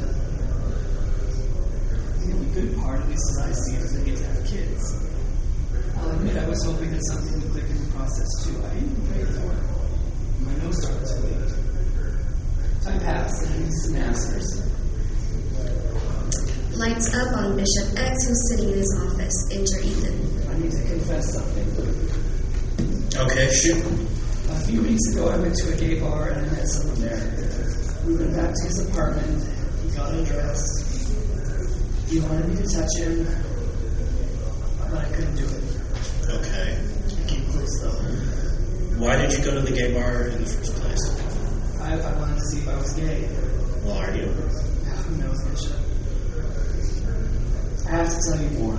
Speaker 4: The only good part, at least as I see it, is they get to have kids. I'll admit I was hoping that something would click in the process too. I even prayed for it. My nose started to bleed. Time passed and I needed some answers.
Speaker 3: lights up on Bishop X, who's sitting in his office. Enter Ethan.
Speaker 4: I need to confess something.
Speaker 1: Okay, shoot.
Speaker 4: A few weeks ago, I went to a gay bar and I met someone there. We went back to his apartment. He got undressed. He wanted me to touch him, but I couldn't do it.
Speaker 1: Okay.
Speaker 4: I came close though.
Speaker 1: Why did you go to the gay bar in the first place?
Speaker 4: I wanted to see if I was gay.
Speaker 1: Well, are you?
Speaker 4: Who knows, Bishop? I have to tell you more.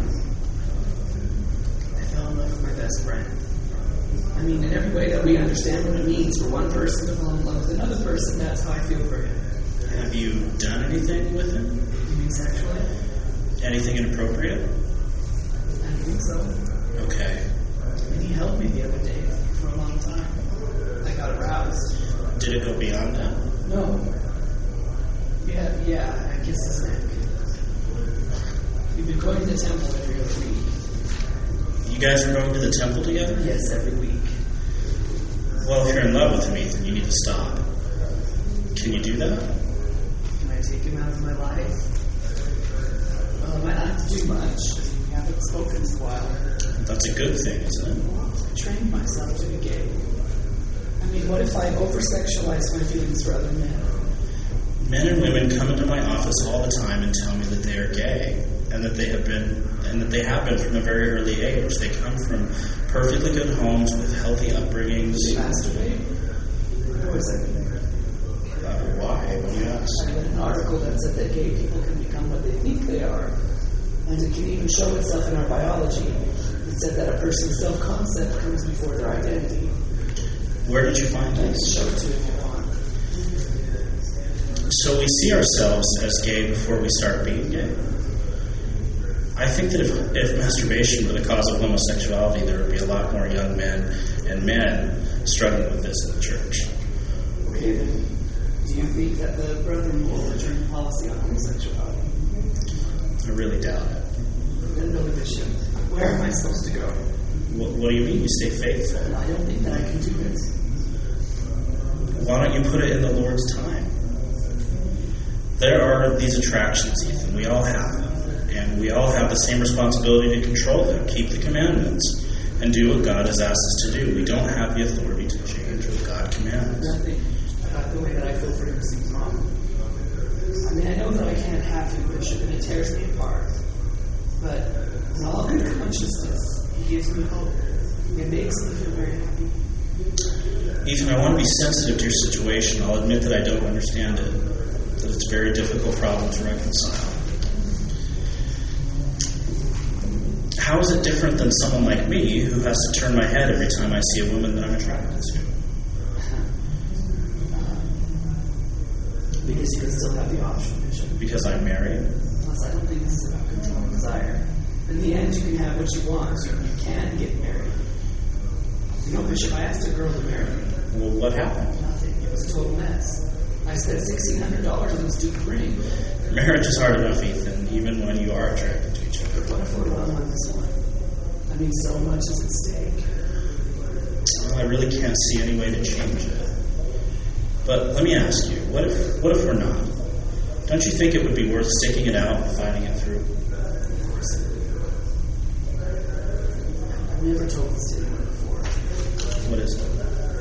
Speaker 4: I fell in love with my best friend. I mean, in every way that we understand what it means for one person to fall in love with another person, that's how I feel for him.
Speaker 1: Have you done anything with him?
Speaker 4: You mean sexually?
Speaker 1: Anything inappropriate?
Speaker 4: I think so.
Speaker 1: Okay.
Speaker 4: And he held me the other day for a long time. I got aroused.
Speaker 1: Did it go beyond that?
Speaker 4: No. Yeah, I kissed his neck. We've been going to the temple every other week.
Speaker 1: You guys are going to the temple together?
Speaker 4: Yes, every week.
Speaker 1: Well, if you're in love with him, Ethan, you need to stop. Can you do that?
Speaker 4: Can I take him out of my life? Well, I might not have to do much. We haven't spoken in a while.
Speaker 1: That's a good thing, isn't it?
Speaker 4: I trained myself to be gay. I mean, what if I over-sexualize my feelings for other men?
Speaker 1: Men and women come into my office all the time and tell me that they are gay, and that they have been from a very early age. They come from perfectly good homes with healthy upbringings.
Speaker 4: Do they masturbate? Or is that
Speaker 1: Why? What do you ask?
Speaker 4: I read an article that said that gay people can become what they think they are, and it can even show itself in our biology. It said that a person's self-concept comes before their identity.
Speaker 1: Where did you find
Speaker 4: I
Speaker 1: this?
Speaker 4: can show it to you if you want.
Speaker 1: So we see ourselves as gay before we start being gay. I think that if masturbation were the cause of homosexuality, there would be a lot more young men and men struggling with this in the church.
Speaker 4: Okay, then, do you think that the Brethren will return to policy on homosexuality?
Speaker 1: I really doubt it.
Speaker 4: Then, Billy Bishop, where am I supposed to go?
Speaker 1: What do you mean you stay faithful?
Speaker 4: I don't think that I can do it.
Speaker 1: Why don't you put it in the Lord's time? There are these attractions, Ethan. We all have them. And we all have the same responsibility to control them, keep the commandments, and do what God has asked us to do. We don't have the authority to change what God commands.
Speaker 4: Nothing about the way that I feel for him seems wrong. I mean, I know that I can't have him, Bishop, and it tears me apart. But in all good consciousness, he gives me hope. It makes me feel very happy.
Speaker 1: Ethan, I want to be sensitive to your situation. I'll admit that I don't understand it, that it's a very difficult problem to reconcile. How is it different than someone like me who has to turn my head every time I see a woman that I'm attracted to?
Speaker 4: Because you can still have the option, Bishop.
Speaker 1: Because I'm married?
Speaker 4: Plus, I don't think this is about control and desire. In the end, you can have what you want. You can get married. You know, Bishop, I asked a girl to marry me.
Speaker 1: Well, what happened?
Speaker 4: Nothing. It was a total mess. I spent $1,600 on this stupid ring.
Speaker 1: Marriage is hard enough, Ethan, even when you are attracted to each other.
Speaker 4: But what if we're wrong on this one? I mean, so much is at stake.
Speaker 1: Well, I really can't see any way to change it. But let me ask you, what if we're not? Don't you think it would be worth sticking it out and fighting it through?
Speaker 4: Of course. I've never told this to anyone before.
Speaker 1: What is it?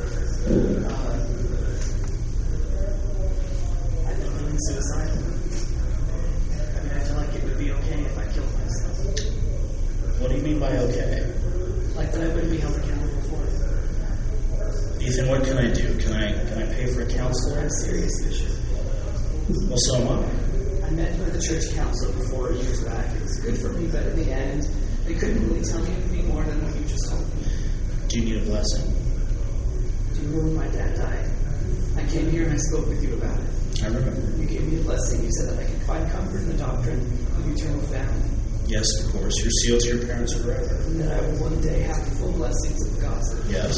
Speaker 4: I've been feeling suicidal. I mean, I feel like it would be okay if I killed myself.
Speaker 1: What do you mean by okay?
Speaker 4: Like that I wouldn't be held accountable for it.
Speaker 1: Ethan, what can I do? Can I pay for a counselor?
Speaker 4: I'm serious, Bishop.
Speaker 1: Well, so am I.
Speaker 4: I met with the church council before years back. It was good for me, but in the end, they couldn't really tell me anything more than what you just told me.
Speaker 1: Do you need a blessing?
Speaker 4: Do you remember when my dad died? I came here and I spoke with you about it.
Speaker 1: I remember.
Speaker 4: You gave me a blessing. You said that I could find comfort in the doctrine of eternal family.
Speaker 1: Yes, of course. You're sealed to your parents forever.
Speaker 4: And that I would one day have the full blessings of the gospel.
Speaker 1: Yes.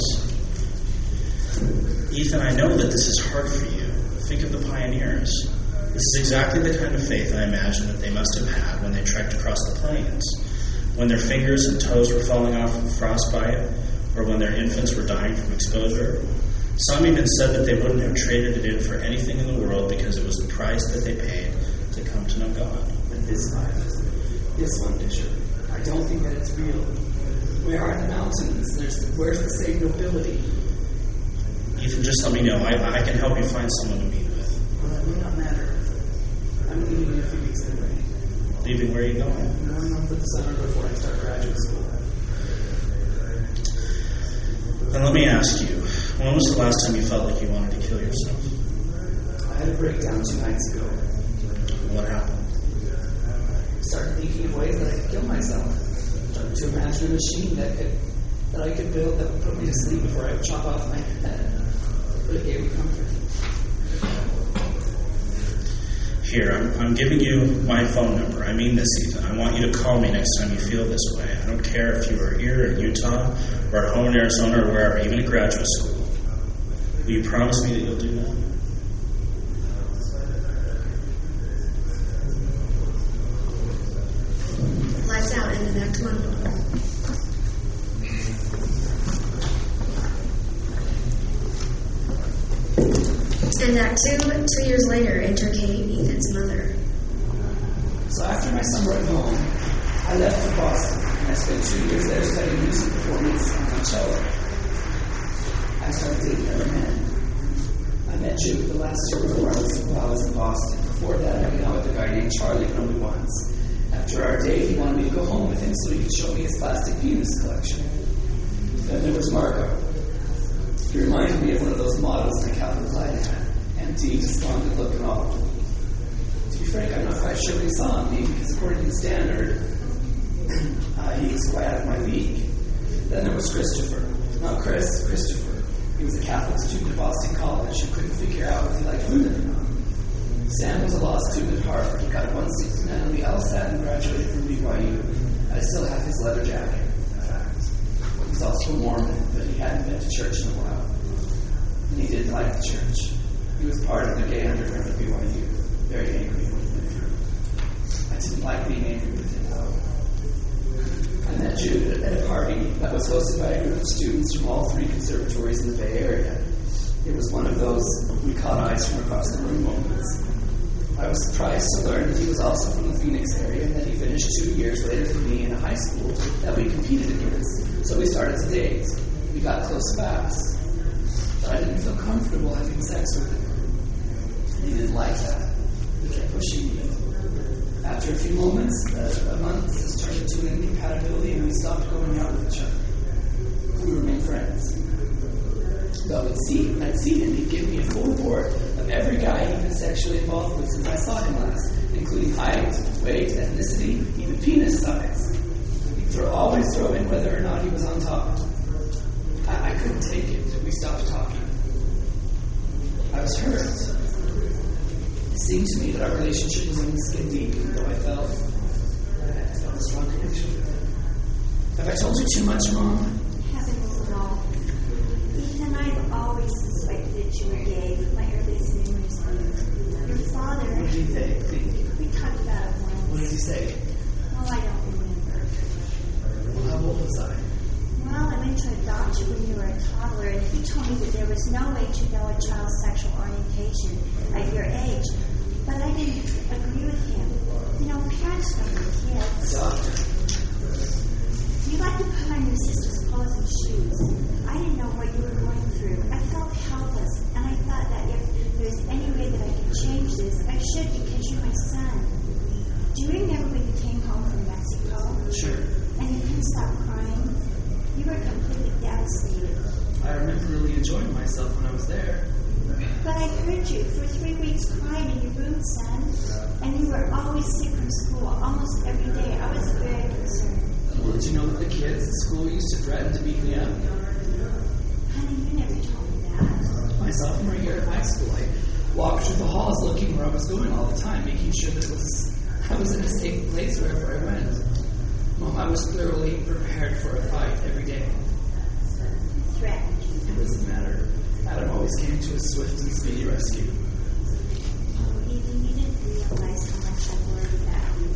Speaker 1: Ethan, I know that this is hard for you. Think of the pioneers. This is exactly the kind of faith I imagine that they must have had when they trekked across the plains, when their fingers and toes were falling off from frostbite, or when their infants were dying from exposure. Some even said that they wouldn't have traded it in for anything in the world because it was the price that they paid to come to know God.
Speaker 4: And This life. This one, Bishop. I don't think that it's real. Where are the mountains? Where's the same nobility?
Speaker 1: Ethan, just let me know. I can help you find someone to meet with.
Speaker 4: Well, that may not matter. I'm leaving in a few weeks anyway.
Speaker 1: Leaving, where are you going?
Speaker 4: I'm going on for the summer before I start graduate school.
Speaker 1: Then let me ask you, when was the last time you felt like you wanted to kill yourself?
Speaker 4: I had a breakdown 2 nights ago.
Speaker 1: What happened?
Speaker 4: I started thinking of ways that I could kill myself. I started to imagine a machine that I could build that would put me to sleep before I would chop off my head. But it gave me comfort.
Speaker 1: Here, I'm giving you my phone number. I mean this, Ethan. I want you to call me next time you feel this way. I don't care if you are here in Utah or at home in Arizona or wherever, even at graduate school. Will you promise me that you'll do that?
Speaker 3: Lights out and in Act 1. And Act 2 years later, enter Kate, Ethan's mother.
Speaker 4: So after my summer at home, I left for Boston, and I spent 2 years there studying music performance on my cello. I started dating other men. I met Jude the last year before I was in Boston. Before that, I hung out with a guy named Charlie, but only once. After our date, he wanted me to go home with him so he could show me his plastic penis collection. Then there was Marco. He reminded me of one of those models that Calvin Klein had. Empty, despondent look and all. To be frank, I'm not quite sure what he saw in me, because according to the standard, he was quite out of my league. Then there was Christopher. Not Chris, Christopher. He was a Catholic student at Boston College who couldn't figure out if he liked women or not. Sam was a law student at Harvard. He got a 169 on the LSAT and graduated from BYU. I still have his leather jacket, in fact. He was also a Mormon, but he hadn't been to church in a while. And he didn't like the church. He was part of the gay underground at BYU. Very angry with him. I didn't like being angry with him, though. I met Jude at a party that was hosted by a group of students from all 3 conservatories in the Bay Area. It was one of those we caught eyes from across the room moments. I was surprised to learn that he was also from the Phoenix area and that he finished 2 years later than me in a high school that we competed against. So we started to date. We got close fast. But I didn't feel comfortable having sex with him. He didn't like that. He kept pushing me. After a few moments, a month, this turned into an incompatibility and we stopped going out with each other. We remained friends. Though I'd see him, he'd give me a full report of every guy he'd been sexually involved with since I saw him last, including height, weight, ethnicity, even penis size. He'd always throw in whether or not he was on top. I couldn't take it. We stopped talking. I was hurt. It seemed to me that our relationship was only skin deep, even though I felt a strong connection with him. Have I told you too much, Mom?
Speaker 9: Heavens, no. Ethan, I've always suspected that you were gay from my earliest memories of you. Your father...
Speaker 4: What did he think?
Speaker 9: We talked about it once.
Speaker 4: What did he say?
Speaker 9: Oh, I don't remember.
Speaker 4: Well, how old was I?
Speaker 9: Well, I went to adopt you when you were a toddler, and he told me that there was no way to know a child's sexual orientation at your age. But I didn't agree with him. You know, parents don't have kids.
Speaker 4: Doctor.
Speaker 9: You like to put on your sister's clothes and shoes. I didn't know what you were going through. I felt helpless, and I thought that if there's any way that I could change this, I should because you're my son. Do you remember when you came home from Mexico?
Speaker 4: Sure.
Speaker 9: And you couldn't stop crying? You were completely devastated.
Speaker 4: I remember really enjoying myself when I was there.
Speaker 9: But I heard you for 3 weeks crying in your room, son. And you were always sick from school, almost every day. I was very concerned.
Speaker 4: Well, did you know that the kids at school used to threaten to beat me up?
Speaker 9: Honey, you never told me that.
Speaker 4: My sophomore year at high school, I walked through the halls looking where I was going all the time, making sure that I was in a safe place wherever I went. Mom, I was thoroughly prepared for a fight every day.
Speaker 9: Threatened you.
Speaker 4: It doesn't matter. Adam always came to a swift and speedy rescue.
Speaker 9: Oh, Ethan, you didn't realize how much I worried about you.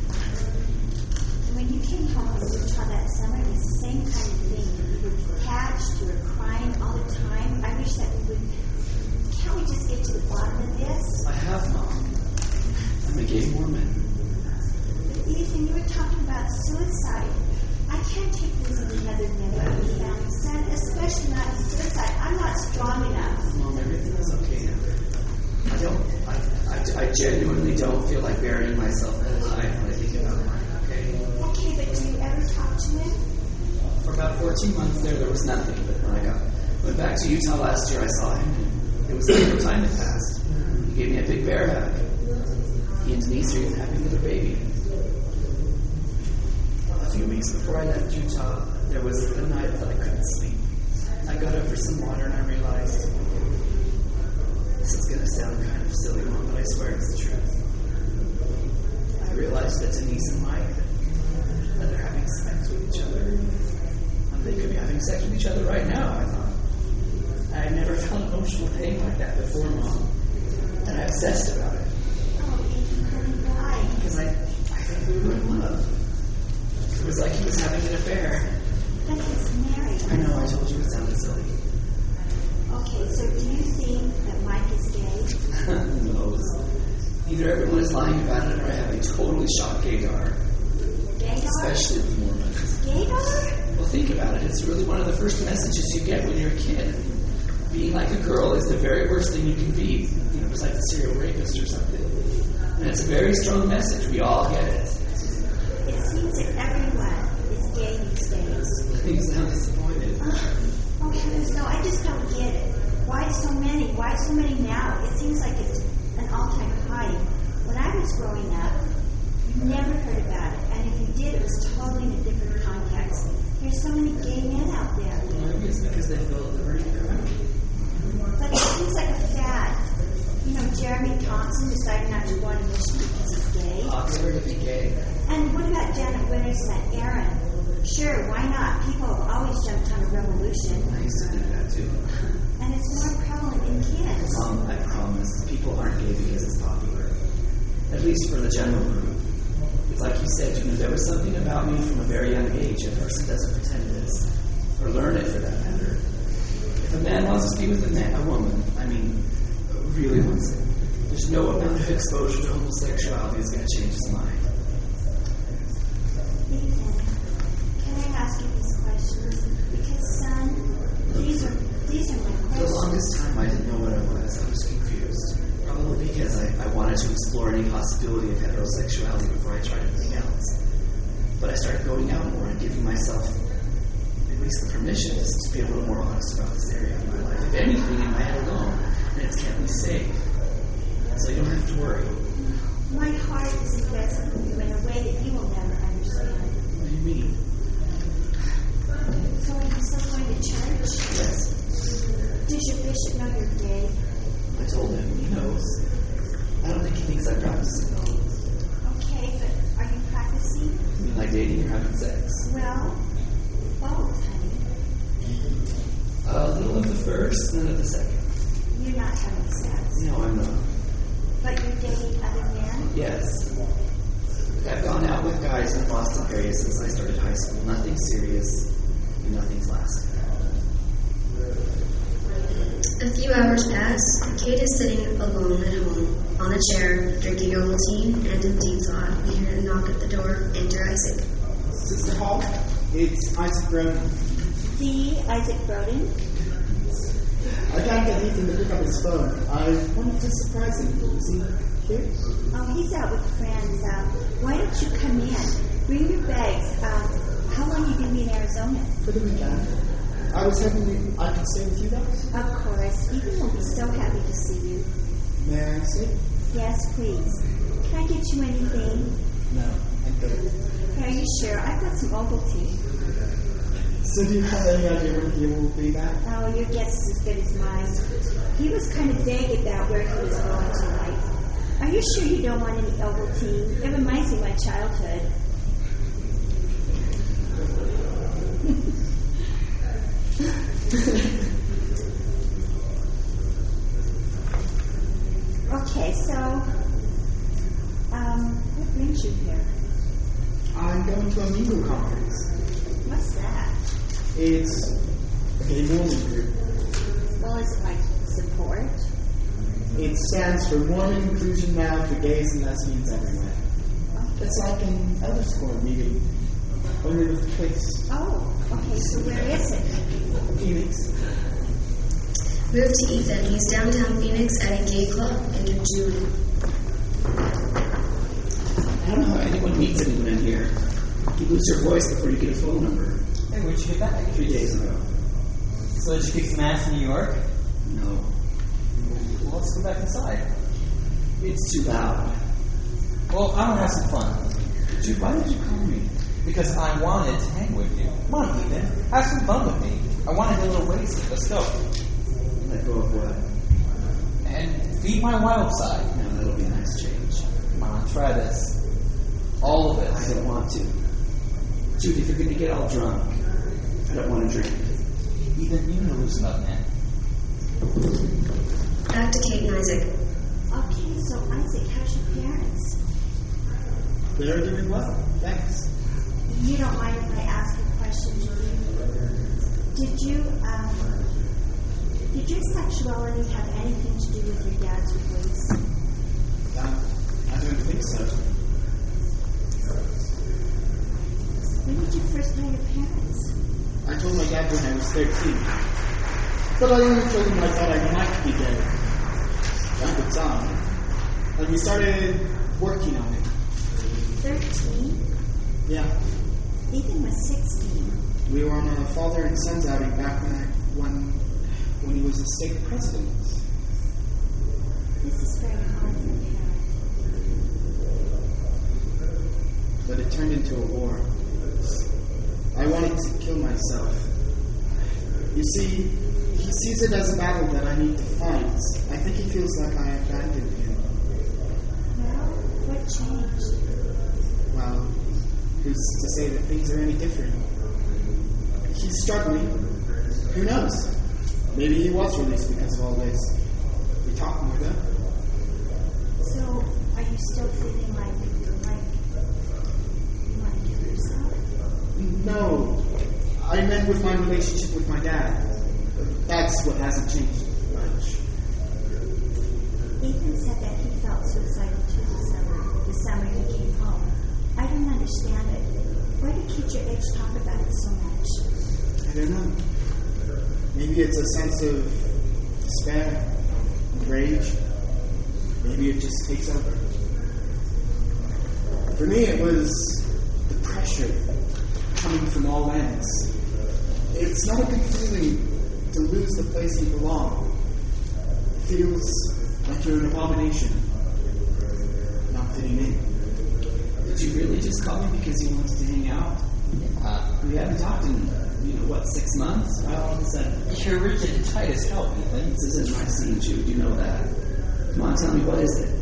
Speaker 9: And when you came home from Utah that summer, it was the same kind of thing. You were patched, you were crying all the time. I wish that we would... Can't we just get to the bottom of this?
Speaker 4: I have, Mom. I'm a gay Mormon.
Speaker 2: genuinely don't feel like burying myself alive when I think about Mike, okay?
Speaker 9: Okay, but do you ever talk to him?
Speaker 2: For about 14 months there was nothing. But when I went back to Utah last year, I saw him. It was like no time had passed. He gave me a big bear hug. He and Denise are having another baby. A few weeks before I left Utah, there was a night that I couldn't sleep. I got up for some water and I realized, this is going to sound kind of silly, Mom, but I swear it's the truth. I realized that Denise and Mike, that they're having sex with each other. And they could be having sex with each other right now, I thought. I had never felt emotional pain like that before, Mom. And I obsessed about it.
Speaker 9: Oh, Ethan, why?
Speaker 2: Because I think we were in love. It was like he was having an affair.
Speaker 9: But he's married.
Speaker 2: I know, I told you it sounded silly.
Speaker 9: Okay, so do you think that Mike is gay?
Speaker 2: Who knows? Either everyone is lying about it or I have a totally shocked gaydar.
Speaker 9: Gaydar?
Speaker 2: Especially with Mormons.
Speaker 9: Gaydar?
Speaker 2: Well, think about it. It's really one of the first messages you get when you're a kid. Being like a girl is the very worst thing you can be. You know, besides a serial rapist or something. And it's a very strong message. We all get it.
Speaker 9: It seems that everyone is gay these days.
Speaker 2: You sound disappointed.
Speaker 9: Oh, heavens, no, I just don't get it. Why so many? Why so many now? It seems like it's an all-time high. When I was growing up, you never heard about it. And if you did, it was totally in a different context. There's so many gay men out there.
Speaker 2: Maybe it's because they feel the burning crowd.
Speaker 9: But it seems like a fad. You know, Jeremy Thompson decided not to go on a mission because he's gay.
Speaker 2: Popular to be gay.
Speaker 9: And what about Janet Winters and Aaron? Sure, why not? People have always jumped on a revolution.
Speaker 2: I used to think that too.
Speaker 9: And it's more prevalent in kids.
Speaker 2: Mom, I promise, people aren't gay because it's popular. At least for the general group. It's like you said, you know, there was something about me from a very young age. A person doesn't pretend it is. Or learn it for that matter. If a man wants to be with a woman, really wants it, there's no amount of exposure to homosexuality is going to change his mind.
Speaker 9: Ethan, can I ask you these questions? Because, son, these are my questions.
Speaker 2: For the longest time, I didn't know what I was. I was confused. Probably because I wanted to explore any possibility of heterosexuality before I tried anything else. But I started going out more and giving myself at least the permission to just be a little more honest about this area of my life. If anything, in my head alone, and it's kept me safe. So you don't have to worry.
Speaker 9: My heart is invested in you in a way that you will never understand.
Speaker 2: What do you mean?
Speaker 9: So are you still going to church?
Speaker 2: Yes.
Speaker 9: Does your bishop know you're gay?
Speaker 2: I told him. He knows. I don't think he thinks I'm practicing though.
Speaker 9: Okay, but are you practicing?
Speaker 2: You mean like dating or having sex?
Speaker 9: Well, both, honey.
Speaker 2: A little of the first, none of the second.
Speaker 9: You're not having sex.
Speaker 2: No, I'm not.
Speaker 9: But you're dating other men?
Speaker 2: Yes. I've gone out with guys in the Boston area since I started high school. Nothing serious, and nothing's lasted.
Speaker 3: A few hours pass. Kate is sitting alone at home, on a chair, drinking Ovaltine, and in deep thought. We hear a knock at the door. Enter Isaac.
Speaker 5: Sister Hall, it's Isaac Broden.
Speaker 9: The Isaac Broden?
Speaker 5: I can't get Ethan to pick up his phone. I wanted to surprise him. Is he here?
Speaker 9: Oh, he's out with friends. Why don't you come in? Bring your bags. How long are you going to be in Arizona?
Speaker 5: For the weekend. I was hoping I could stay with you guys.
Speaker 9: Of course. Ethan will be so happy to see you.
Speaker 5: May I sit?
Speaker 9: Yes, please. Can I get you anything?
Speaker 5: No, I'm good.
Speaker 9: Are you sure? I've got some Ovaltine.
Speaker 5: So do you have any idea when he will be back?
Speaker 9: Oh, your guess is as good as mine. He was kind of vague about where he was going tonight. Are you sure you don't want any Ovaltine? It reminds me of my childhood. Okay, so, what brings you here?
Speaker 5: I'm going to a Mingle conference.
Speaker 9: What's that?
Speaker 5: It's a gay Mormon group.
Speaker 9: Well, is it like support?
Speaker 5: It stands for Mormon Inclusion Now for Gays and Lesbians Everywhere. It's like an elder squad meeting, only with twists.
Speaker 9: Oh, okay, so where is it?
Speaker 5: Phoenix.
Speaker 3: Move to Ethan. He's downtown Phoenix at a gay club. Enter Julie.
Speaker 4: I don't know how anyone meets anyone in here. You lose your voice before you get a phone number.
Speaker 8: Hey, where'd you get back?
Speaker 4: 3 days ago.
Speaker 8: So did you kick some ass in New York?
Speaker 4: No.
Speaker 8: Well, let's go back inside.
Speaker 4: It's too loud.
Speaker 8: Well, I want to have some fun.
Speaker 4: Dude, why did you call me?
Speaker 8: Because I wanted to hang with you. Come on, Ethan. Have some fun with me. I want to get a little wasted. Let's go.
Speaker 4: Let go of what?
Speaker 8: And feed my wild side.
Speaker 4: No, that'll be a nice change.
Speaker 8: Come on, try this. All of it.
Speaker 4: I don't want to. Jude, if you're going to get all drunk, I don't want to drink.
Speaker 8: Ethan, you need to loosen up, man.
Speaker 3: Back to Kate and Isaac.
Speaker 9: Okay, so Isaac, how's your parents?
Speaker 2: They're doing well. Thanks.
Speaker 9: You don't mind if I ask a question, Judy? Did your sexuality have anything to do with your dad's release?
Speaker 2: I don't think so.
Speaker 9: When did you first know your parents?
Speaker 2: I told my dad when I was 13. But I only told him I thought I might be gay. At the time. And we started working on it.
Speaker 9: 13?
Speaker 2: Yeah.
Speaker 9: Ethan was 16.
Speaker 2: We were on a father and son's outing back when he was a state president.
Speaker 9: This is very hard for a parent.
Speaker 2: But it turned into a war. I wanted to kill myself. You see, he sees it as a battle that I need to fight. I think he feels like I abandoned him.
Speaker 9: Well, what changed?
Speaker 2: Well, who's to say that things are any different? He's struggling. Who knows? Maybe he was released because of all this. We talk more though.
Speaker 9: So, are you still feeling like you want to kill yourself?
Speaker 2: No. I meant with my relationship with my dad. That's what hasn't changed much.
Speaker 9: Ethan said that he felt suicidal too the summer he came home. I don't understand it. Why do kids your age talk about it so much?
Speaker 2: I don't know. Maybe it's a sense of despair, rage. Maybe it just takes over. For me, it was the pressure coming from all ends. It's not a good feeling to lose the place you belong. It feels like you're an abomination, not fitting in.
Speaker 4: Did you really just call me because you wanted to hang out? We haven't talked in, 6 months? Why all of a sudden?
Speaker 8: You're rigid and tight as hell, Ethan.
Speaker 4: This isn't my scene, Jude. You know that. Come on, tell me, what is it?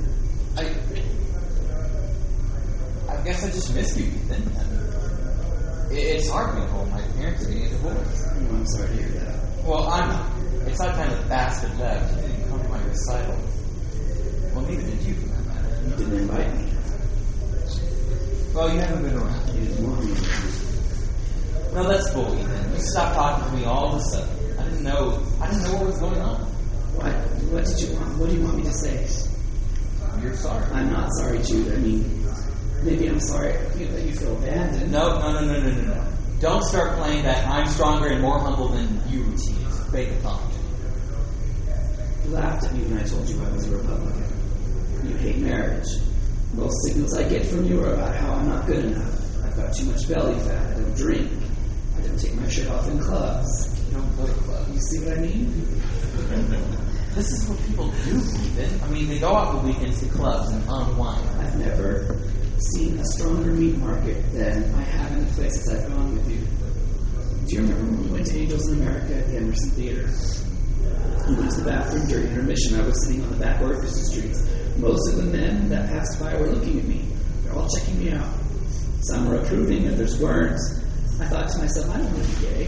Speaker 8: I guess I just miss you, Ethan. It's hard being home. My parents are getting a divorce.
Speaker 4: Oh, I'm sorry to hear that.
Speaker 8: Well, I'm not. It's that kind of bastard left. He didn't come to my recital. Well, neither did you, for that matter.
Speaker 4: You didn't invite me.
Speaker 8: Well, you haven't been around.
Speaker 4: You didn't want me.
Speaker 8: No, that's bull, Ethan. You stopped talking to me all of a sudden. I didn't know what was going on.
Speaker 4: What did you want? What do you want me to say?
Speaker 8: You're sorry.
Speaker 4: I'm not sorry, Jude. I mean, maybe I'm sorry that you feel abandoned.
Speaker 8: No. Don't start playing that I'm stronger and more humble than you routine. It's a fake apology.
Speaker 4: You laughed at me when I told you I was a Republican. You hate marriage. Most signals I get from you are about how I'm not good enough. I've got too much belly fat. I don't drink. I don't take my shirt off in clubs.
Speaker 8: You don't go to clubs.
Speaker 4: You see what I mean?
Speaker 8: This is what people do, Ethan. I mean, they go out the weekends to clubs and unwind.
Speaker 4: I've never seen a stronger meat market than I have in the places I've gone with you. Do you remember when we went to Angels in America at the Emerson Theater? We went to the bathroom during intermission. I was sitting on the back Orchestra streets. Most of the men that passed by were looking at me. They're all checking me out. Some were approving, others weren't. I thought to myself, I don't want to be gay.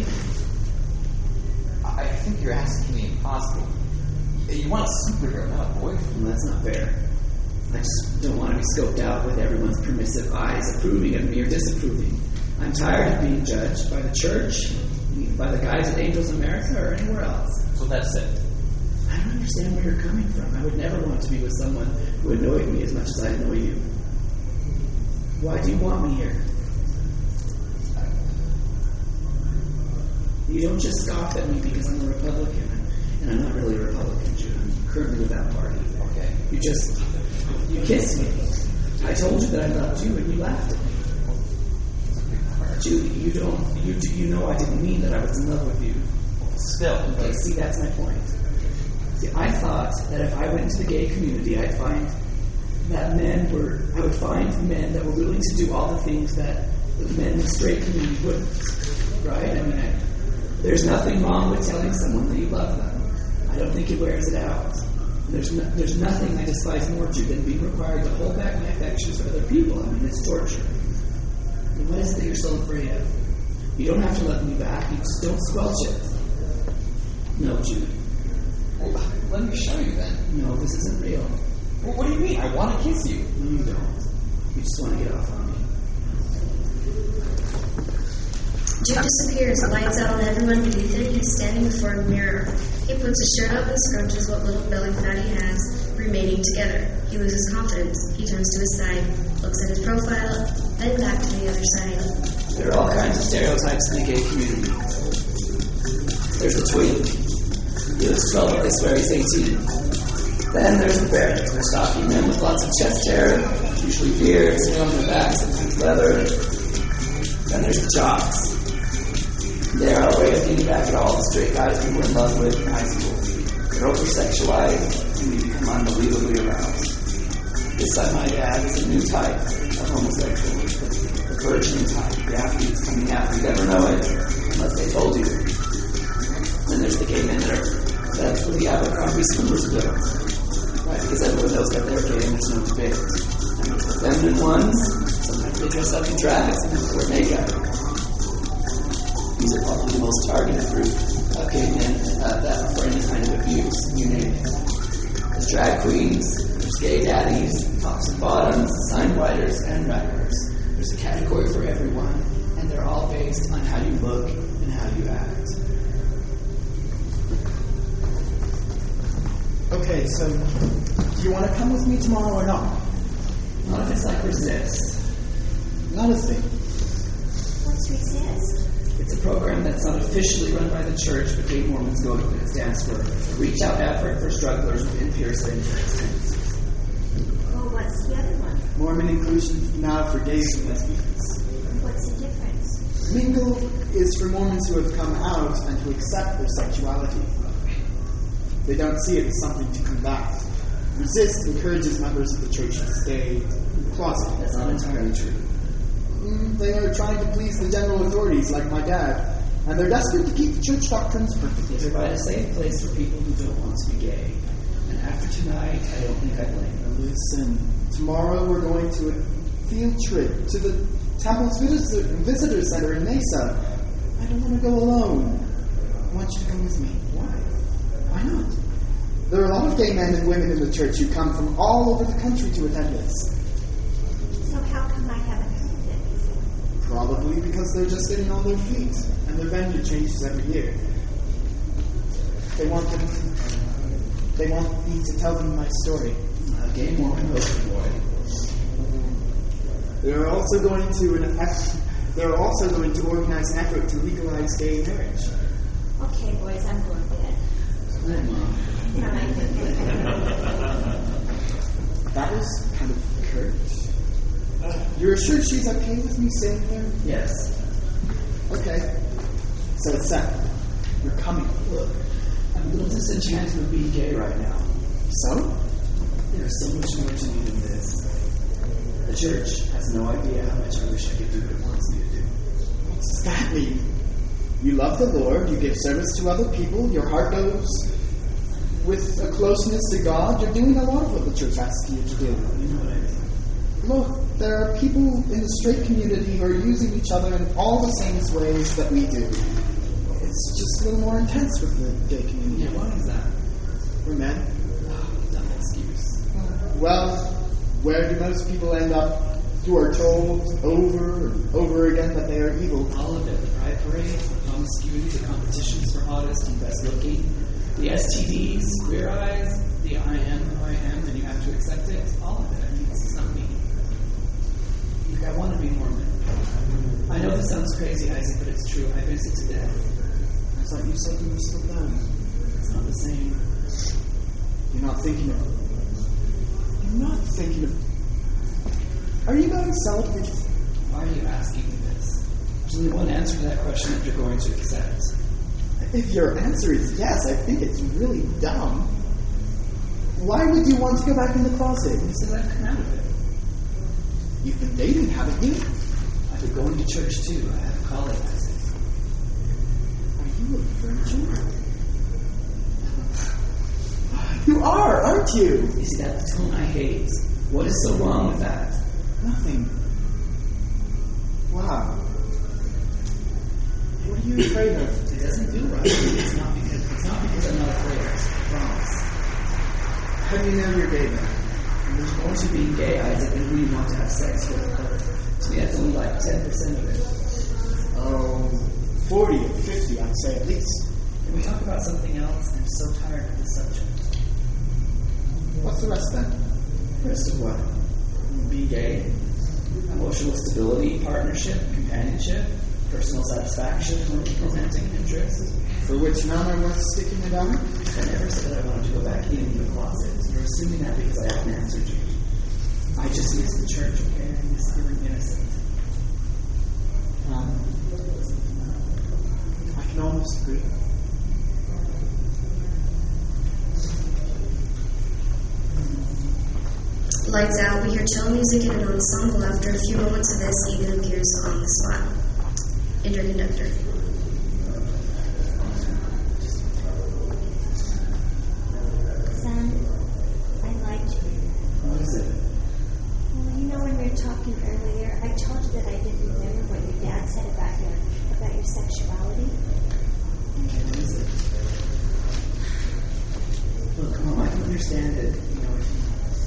Speaker 8: I think you're asking me impossible. You want a superhero, not a boyfriend.
Speaker 4: Well, that's not fair. I just don't want to be scoped out with everyone's permissive eyes approving of me or disapproving. I'm tired of being judged by the church, by the guys at Angels America, or anywhere else.
Speaker 8: So that's it.
Speaker 4: I don't understand where you're coming from. I would never want to be with someone who annoyed me as much as I annoy you. Why do you want me here? You don't just scoff at me because I'm a Republican. And I'm not really a Republican, Jude. I'm currently with that party.
Speaker 8: Okay.
Speaker 4: You kiss me. I told you that I loved you, and you laughed at me. Judy, you know I didn't mean that I was in love with you.
Speaker 8: Still.
Speaker 4: Okay, see, that's my point. See, I thought that if I went into the gay community, I would find men that were willing to do all the things that the men in the straight community wouldn't. Right? I mean, there's nothing wrong with telling someone that you love them. I don't think it wears it out. There's nothing I despise more to than being required to hold back my affections for other people. I mean, it's torture. And what is it that you're so afraid of? You don't have to love me back. You just don't squelch it. No, Jude.
Speaker 8: Well, let me show you then.
Speaker 4: No, this isn't real.
Speaker 8: Well, what do you mean? I want to kiss you.
Speaker 4: No, you don't. You just want to get off on me.
Speaker 3: Jude disappears, lights out on everyone beneath him. He's standing before a mirror. He puts his shirt up and scrunches what little belly fat he has, remaining together. He loses confidence. He turns to his side, looks at his profile, then back to the other side.
Speaker 4: There are all kinds of stereotypes in the gay community. There's the twink. He looks 12, but they swear he's 18. Then there's the bear. They're stocky men with lots of chest hair, usually beards, on their backs and with leather. Then there's the jocks. They're our way of getting back at all the straight guys we were in love with in high school. They're over-sexualized, and we become unbelievably aroused. This, I might add, is a new type of homosexual. The virgin type. The athletes coming out. You never know it, unless they told you. Then there's the gay men that are set for the Abercrombie swimmers bill. Right, because everyone knows that they're gay and there's no debate. And there's the feminine ones. Sometimes they dress up in drag, sometimes wear makeup. These are probably the most targeted group of gay men that for any kind of abuse, you name it. There's drag queens, there's gay daddies, tops and bottoms, sign writers, and rappers. There's a category for everyone, and they're all based on how you look and how you act.
Speaker 5: Okay, so do you want to come with me tomorrow or not?
Speaker 4: Not if it's like Resist.
Speaker 5: Not a thing.
Speaker 9: What's Resist?
Speaker 4: It's a program that's not officially run by the church, but gay Mormons go to it. It stands for Reach-Out Effort for Strugglers with Impiercing Tendencies.
Speaker 9: Oh, what's the other one?
Speaker 5: Mormon Inclusion Now for Gays and Lesbians.
Speaker 9: What's the difference?
Speaker 5: Mingle is for Mormons who have come out and who accept their sexuality. They don't see it as something to combat. Resist encourages members of the church to stay in the closet.
Speaker 4: That's not entirely true.
Speaker 5: They are trying to please the general authorities, like my dad, and they're desperate to keep the church doctrines perfect.
Speaker 4: They provide a safe place for people who don't want to be gay. And after tonight, I don't think I blame them.
Speaker 5: Listen, tomorrow we're going to a field trip to the Temple's Visitor Center in Mesa. I don't want to go alone. I want you to come with me. Why? Why not? There are a lot of gay men and women in the church who come from all over the country to attend this.
Speaker 9: So how come I haven't heard of it before?
Speaker 5: Probably because they're just getting on their feet, and their venue changes every year. They want me to tell them my story.
Speaker 4: A gay Mormon poster boy.
Speaker 5: They're also going to organize an effort to legalize gay marriage.
Speaker 9: Okay, boys, I'm going to bed.
Speaker 4: Hi, Mom.
Speaker 5: That was kind of curt. You're sure she's okay with me staying there?
Speaker 4: Yes.
Speaker 5: Okay. So it's set. You're coming.
Speaker 4: Look, I'm a little disenchanted with being gay right now.
Speaker 5: So?
Speaker 4: There's so much more to me than this. The church has no idea how much I wish I could do what it wants me to do.
Speaker 5: What does that mean? You love the Lord, you give service to other people, your heart goes with a closeness to God. You're doing a lot of what the church asks you to do.
Speaker 4: You know what I mean?
Speaker 5: Look, there are people in the straight community who are using each other in all the same ways that we do. It's just a little more intense with the gay community.
Speaker 4: Yeah, why is that?
Speaker 5: We're men.
Speaker 4: Dumb excuse.
Speaker 5: Well, where do most people end up who are told over and over again that they are evil?
Speaker 4: All of it. The pride parades, the promiscuity, the competitions for hottest and best looking, the STDs, queer eyes, the I am who I am, and you have to accept it. All of it. I mean, this is not me. Look, I want to be Mormon. I know this sounds crazy, Isaac, but it's true. I miss it to death.
Speaker 5: I thought you said you were still down.
Speaker 4: It's not the same.
Speaker 5: You're not thinking of Are you going celibate?
Speaker 4: Why are you asking me this? There's only one answer to that question that you're going to accept.
Speaker 5: If your answer is yes, I think it's really dumb. Why would you want to go back in the closet?
Speaker 4: You said I've come out of it.
Speaker 5: You've been dating, haven't you?
Speaker 4: I've been going to church too. I have a calling, Isaac.
Speaker 5: Are you a virgin? You are, aren't you?
Speaker 4: You see, that's the tone I hate. What is so wrong with that?
Speaker 5: Nothing. Wow. What are you afraid of?
Speaker 4: It doesn't feel right. It's not because I'm not afraid. I promise.
Speaker 5: How do you know you're gay then?
Speaker 4: There's more to being gay, Isaac, than who you want to have sex with. To me, that's only like 10% of it.
Speaker 5: Oh, 40 or 50, I'd say at least.
Speaker 4: Can we talk about something else? I'm so tired of this subject.
Speaker 5: What's the rest then?
Speaker 4: The rest of what? Being gay, emotional stability, partnership, companionship, personal satisfaction, romantic interest.
Speaker 5: For which none are worth sticking it on?
Speaker 4: I never said that I wanted to go back into the closet. You're assuming that because I haven't answered you. I just miss the church, okay? I miss feeling innocent.
Speaker 5: I can almost agree.
Speaker 3: Lights out, we hear cello music in an ensemble. After a few moments of this, Ethan appears on the spot. Interconductor.
Speaker 9: Son, I liked you.
Speaker 4: What is it?
Speaker 9: Well, you know when we were talking earlier, I told you that I didn't remember what your dad said about your sexuality.
Speaker 4: Okay, what is it? Look, Mom, I can understand it. You know, if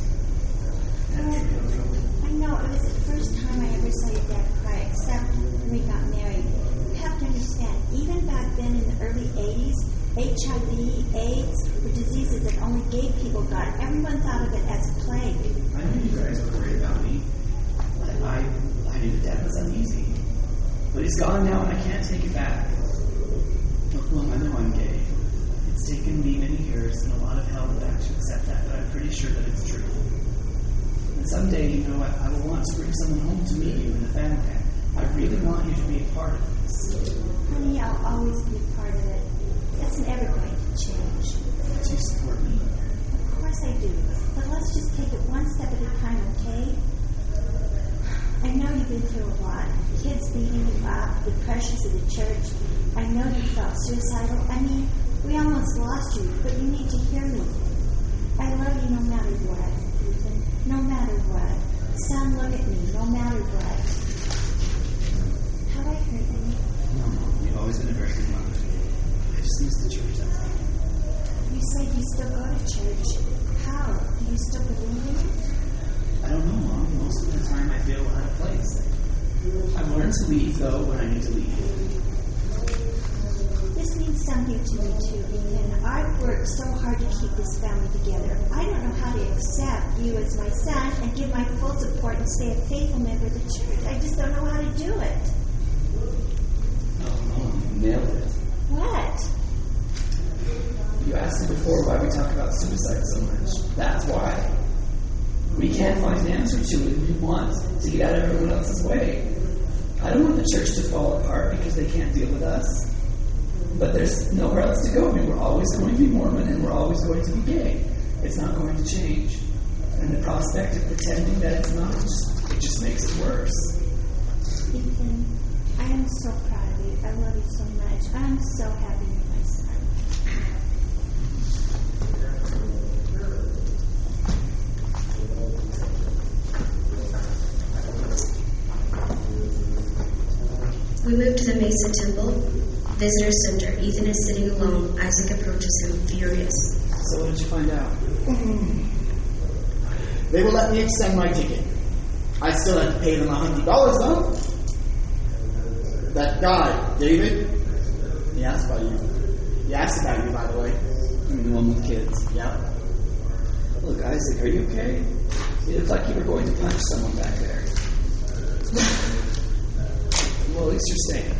Speaker 9: I know it was the first time I ever saw your dad cry, except when we got married. You have to understand, even back then in the early 80s, HIV, AIDS were diseases that only gay people got. Everyone thought of it as a plague.
Speaker 4: I knew you guys were worried about me. I knew that Dad was uneasy. But he's gone now and I can't take it back. Look, Mom, I know I'm gay. It's taken me many years and a lot of help back to accept that, but I'm pretty sure that it's true. And someday, you know, I will want to bring someone home to meet you and the family. I really want you to be a part of this.
Speaker 9: Honey, I'll always be a part of it. That's never going to change.
Speaker 4: Do you support me?
Speaker 9: Of course I do. But let's just take it one step at a time, okay? I know you've been through a lot. Kids beating you up, the pressures of the church. I know you felt suicidal. I mean, we almost lost you, but you need to hear me. I love you no matter what, Ethan. No matter what. Son, look at me. No matter what. Have I hurt you?
Speaker 4: No, Mom. You've always been a very good mother to me. I just miss the church, that's all.
Speaker 9: You said you still go to church. How? Do you still believe in it?
Speaker 4: I don't know, Mom. Most of the time I feel out of place. I've learned to leave, though, when I need to leave.
Speaker 9: This means something to me, too, Ethan. I've worked so hard to keep this family together. I don't know how to accept you as my son and give my full support and stay a faithful member of the church. I just don't know how to do it.
Speaker 4: Oh, Mom, you nailed it.
Speaker 9: What?
Speaker 4: You asked me before why we talk about suicide so much. That's why. We can't find an answer to it. We want to get out of everyone else's way. I don't want the church to fall apart because they can't deal with us. But there's nowhere else to go. I mean, we're always going to be Mormon and we're always going to be gay. It's not going to change. And the prospect of pretending that it's not, it just makes it worse.
Speaker 9: Ethan, I am so proud of you. I love you so much. I'm so happy you're my son.
Speaker 3: We move to the Mesa Temple Visitor Center. Ethan is sitting alone. Isaac approaches him, furious.
Speaker 4: So what did you find out?
Speaker 5: They will let me extend my ticket. I still have to pay them $100 though. That guy, David, he asked about you. He asked about you, by the way.
Speaker 4: I mean, the one with kids.
Speaker 5: Yeah.
Speaker 4: Look, Isaac, are you okay? You look like you were going to punch someone back there. Well, at least you're staying.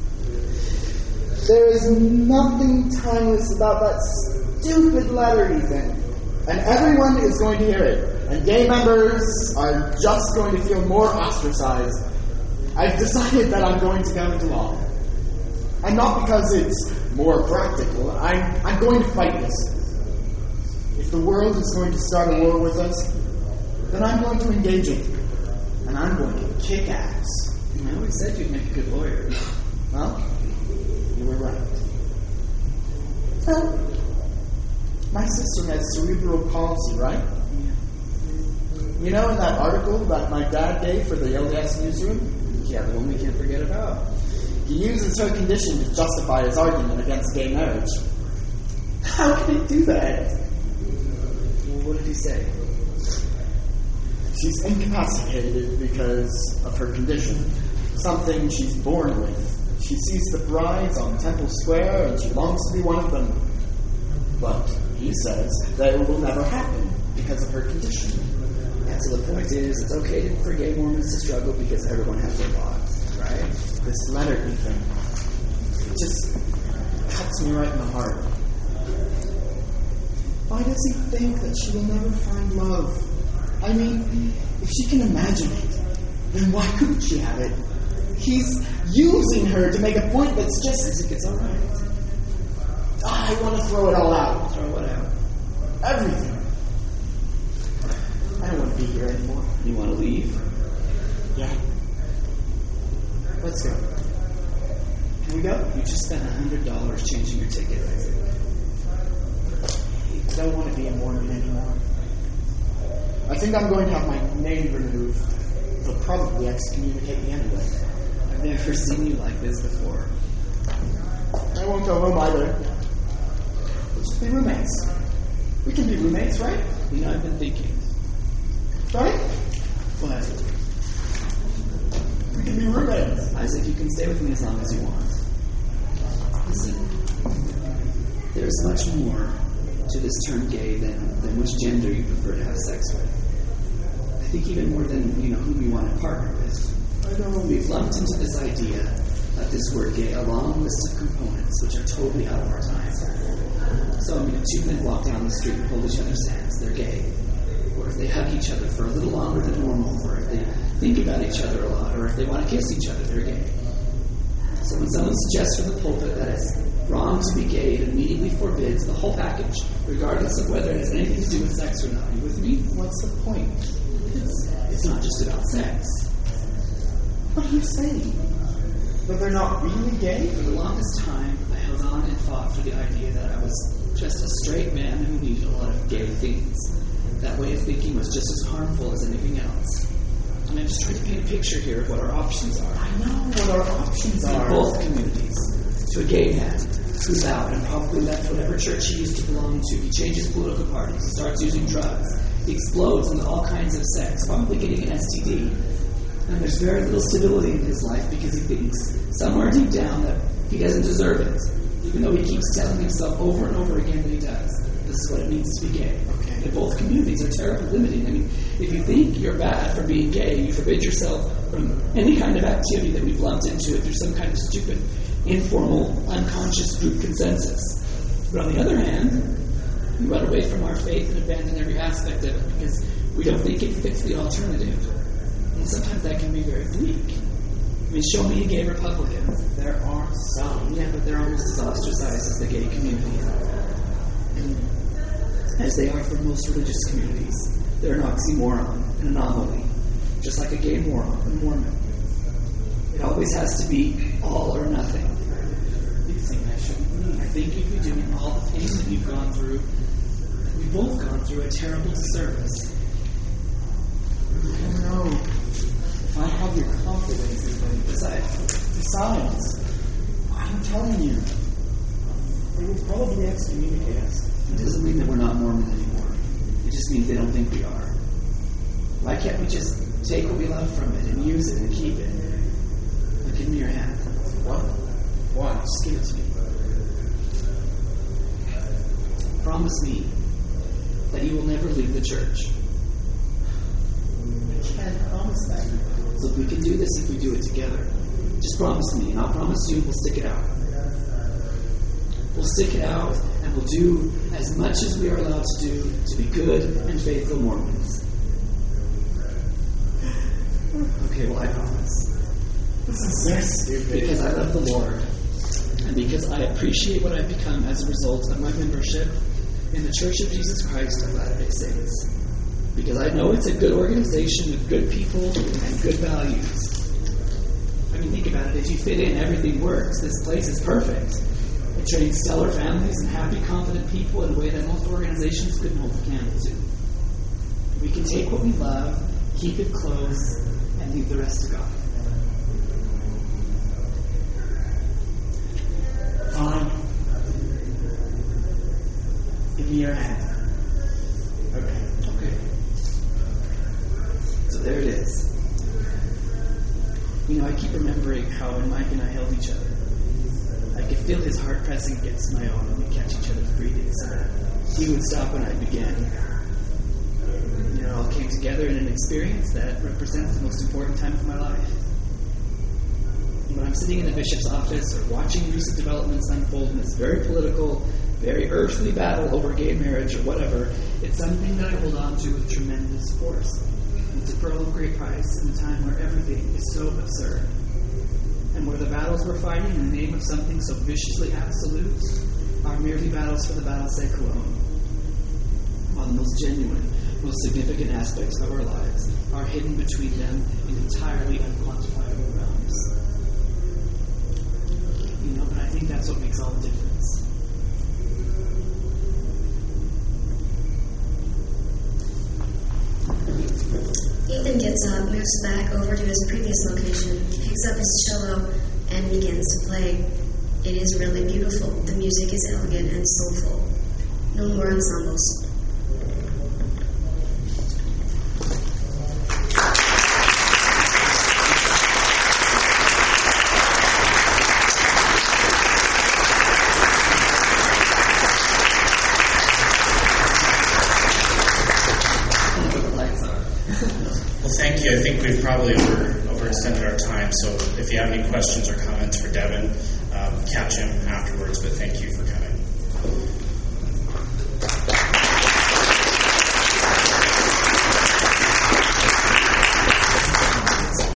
Speaker 5: There is nothing timeless about that stupid letter, Ethan. And everyone is going to hear it. and gay members are just going to feel more ostracized, I've decided that I'm going to go into law. And not because it's more practical. I'm going to fight this. If the world is going to start a war with us, then I'm going to engage it. And I'm going to kick ass.
Speaker 2: I always said you'd make a good lawyer.
Speaker 5: Well, you were right. Well, my sister has cerebral palsy, right? You know in that article that my dad gave for the LDS newsroom?
Speaker 2: Yeah, the one we can't forget about.
Speaker 5: He uses her condition to justify his argument against gay marriage. How can he do that?
Speaker 2: Well, what did he say?
Speaker 5: She's incapacitated because of her condition, something she's born with. She sees the brides on Temple Square and she longs to be one of them. But he says that it will never happen because of her condition.
Speaker 2: Yeah, so the point is, it's okay for gay Mormons to struggle because everyone has their lives, right?
Speaker 5: This letter, Ethan, it just cuts me right in the heart. Why does he think that she will never find love? I mean, if she can imagine it, then why couldn't she have it? He's using her to make a point that's just...
Speaker 2: I think it's all right.
Speaker 5: I want to throw it all out.
Speaker 2: Throw what out?
Speaker 5: Everything. I don't want to be here anymore.
Speaker 2: You want to leave?
Speaker 5: Yeah. Let's go. Can we go?
Speaker 2: You just spent $100 changing your ticket, Isaac.
Speaker 5: I don't want to be a Mormon anymore. I think I'm going to have my name removed. They'll probably excommunicate me anyway.
Speaker 2: I've never seen you like this before.
Speaker 5: I won't go home either. We'll just be roommates. We can be roommates, right?
Speaker 2: You know, I've been thinking.
Speaker 5: Right?
Speaker 2: What?
Speaker 5: We can be roommates.
Speaker 2: Isaac, you can stay with me as long as you want. Listen, there's much more to this term gay than which gender you prefer to have sex with. I think even more than, who you want to partner with.
Speaker 5: I know.
Speaker 2: We've lumped into this idea of this word gay a long list of components which are totally out of our time. So, if two men walk down the street and hold each other's hands, they're gay. Or if they hug each other for a little longer than normal, or if they think about each other a lot, or if they want to kiss each other, they're gay. So when someone suggests from the pulpit that it's wrong to be gay, it immediately forbids the whole package, regardless of whether it has anything to do with sex or not. Are you with me?
Speaker 5: What's the point?
Speaker 2: It's not just about sex.
Speaker 5: What are you saying? That they're not really gay?
Speaker 2: For the longest time, I held on and fought for the idea that I was just a straight man who needed a lot of gay things. That way of thinking was just as harmful as anything else. And I'm just trying to paint a picture here of what our options are.
Speaker 5: I know what our options
Speaker 2: In
Speaker 5: are.
Speaker 2: both communities. To a gay man who's out and probably left whatever church he used to belong to. He changes political parties. He starts using drugs. He explodes into all kinds of sex, probably getting an STD. And there's very little stability in his life because he thinks somewhere deep down that he doesn't deserve it, even though he keeps telling himself over and over again that he does. This is what it means to be gay.
Speaker 5: Okay.
Speaker 2: And both communities are terribly limiting. I mean, if you think you're bad for being gay, you forbid yourself from any kind of activity that we've lumped into it through some kind of stupid, informal, unconscious group consensus. But on the other hand, we run away from our faith and abandon every aspect of it because we don't think it fits the alternative. And sometimes that can be very bleak. I mean, show me a gay Republican.
Speaker 5: There are some.
Speaker 2: Yeah, but they're almost as ostracized as the gay community. And as they are for most religious communities, they're an oxymoron, an anomaly, just like a gay moron, a Mormon. It always has to be all or nothing. You think I shouldn't be? I think you'd be doing all the pain that you've gone through. We've both gone through a terrible disservice.
Speaker 5: I don't know if I have your confidence. Besides, I'm telling you, they will probably excommunicate us.
Speaker 2: It doesn't mean that we're not Mormon anymore. It just means they don't think we are. Why can't we just take what we love from it and use it and keep it? Now give me your hand.
Speaker 5: What? Why?
Speaker 2: Just give it to me. Promise me that you will never leave the church.
Speaker 5: I can't promise that.
Speaker 2: Look, we can do this if we do it together. Just promise me, and I'll promise you we'll stick it out. We'll stick it out, and we'll do as much as we are allowed to do to be good and faithful Mormons.
Speaker 4: Okay, well, I promise.
Speaker 5: This is so stupid.
Speaker 4: Because I love the Lord, and because I appreciate what I've become as a result of my membership in the Church of Jesus Christ of Latter-day Saints. Because I know it's a good organization with good people and good values. I mean, think about it. If you fit in, everything works. This place is perfect. It trains stellar families and happy, confident people in a way that most organizations couldn't hold a candle to. We can take what we love, keep it close, and leave the rest to God.
Speaker 5: Give me your hand. Okay.
Speaker 4: So there it is. You know, I keep remembering how when Mike and I held each other, I could feel his heart pressing against my own when we catch each other's breathing, so that he would stop when I began. You know, it all came together in an experience that represents the most important time of my life. When I'm sitting in the bishop's office or watching recent developments unfold in this very political, very earthly battle over gay marriage or whatever, it's something that I hold on to with tremendous force. It's a pearl of great price in a time where everything is so absurd. And where the battles we're fighting in the name of something so viciously absolute are merely battles for the battle's sake alone. While the most genuine, most significant aspects of our lives are hidden between them in entirely unquantifiable realms. You know, but I think that's what makes all the difference.
Speaker 3: Ethan gets up, moves back over to his previous location, picks up his cello, and begins to play. It is really beautiful. The music is elegant and soulful. No more ensembles.
Speaker 1: Thank you. I think we've probably overextended our time, so if you have any questions or comments for Devin, catch him afterwards, but thank you for coming.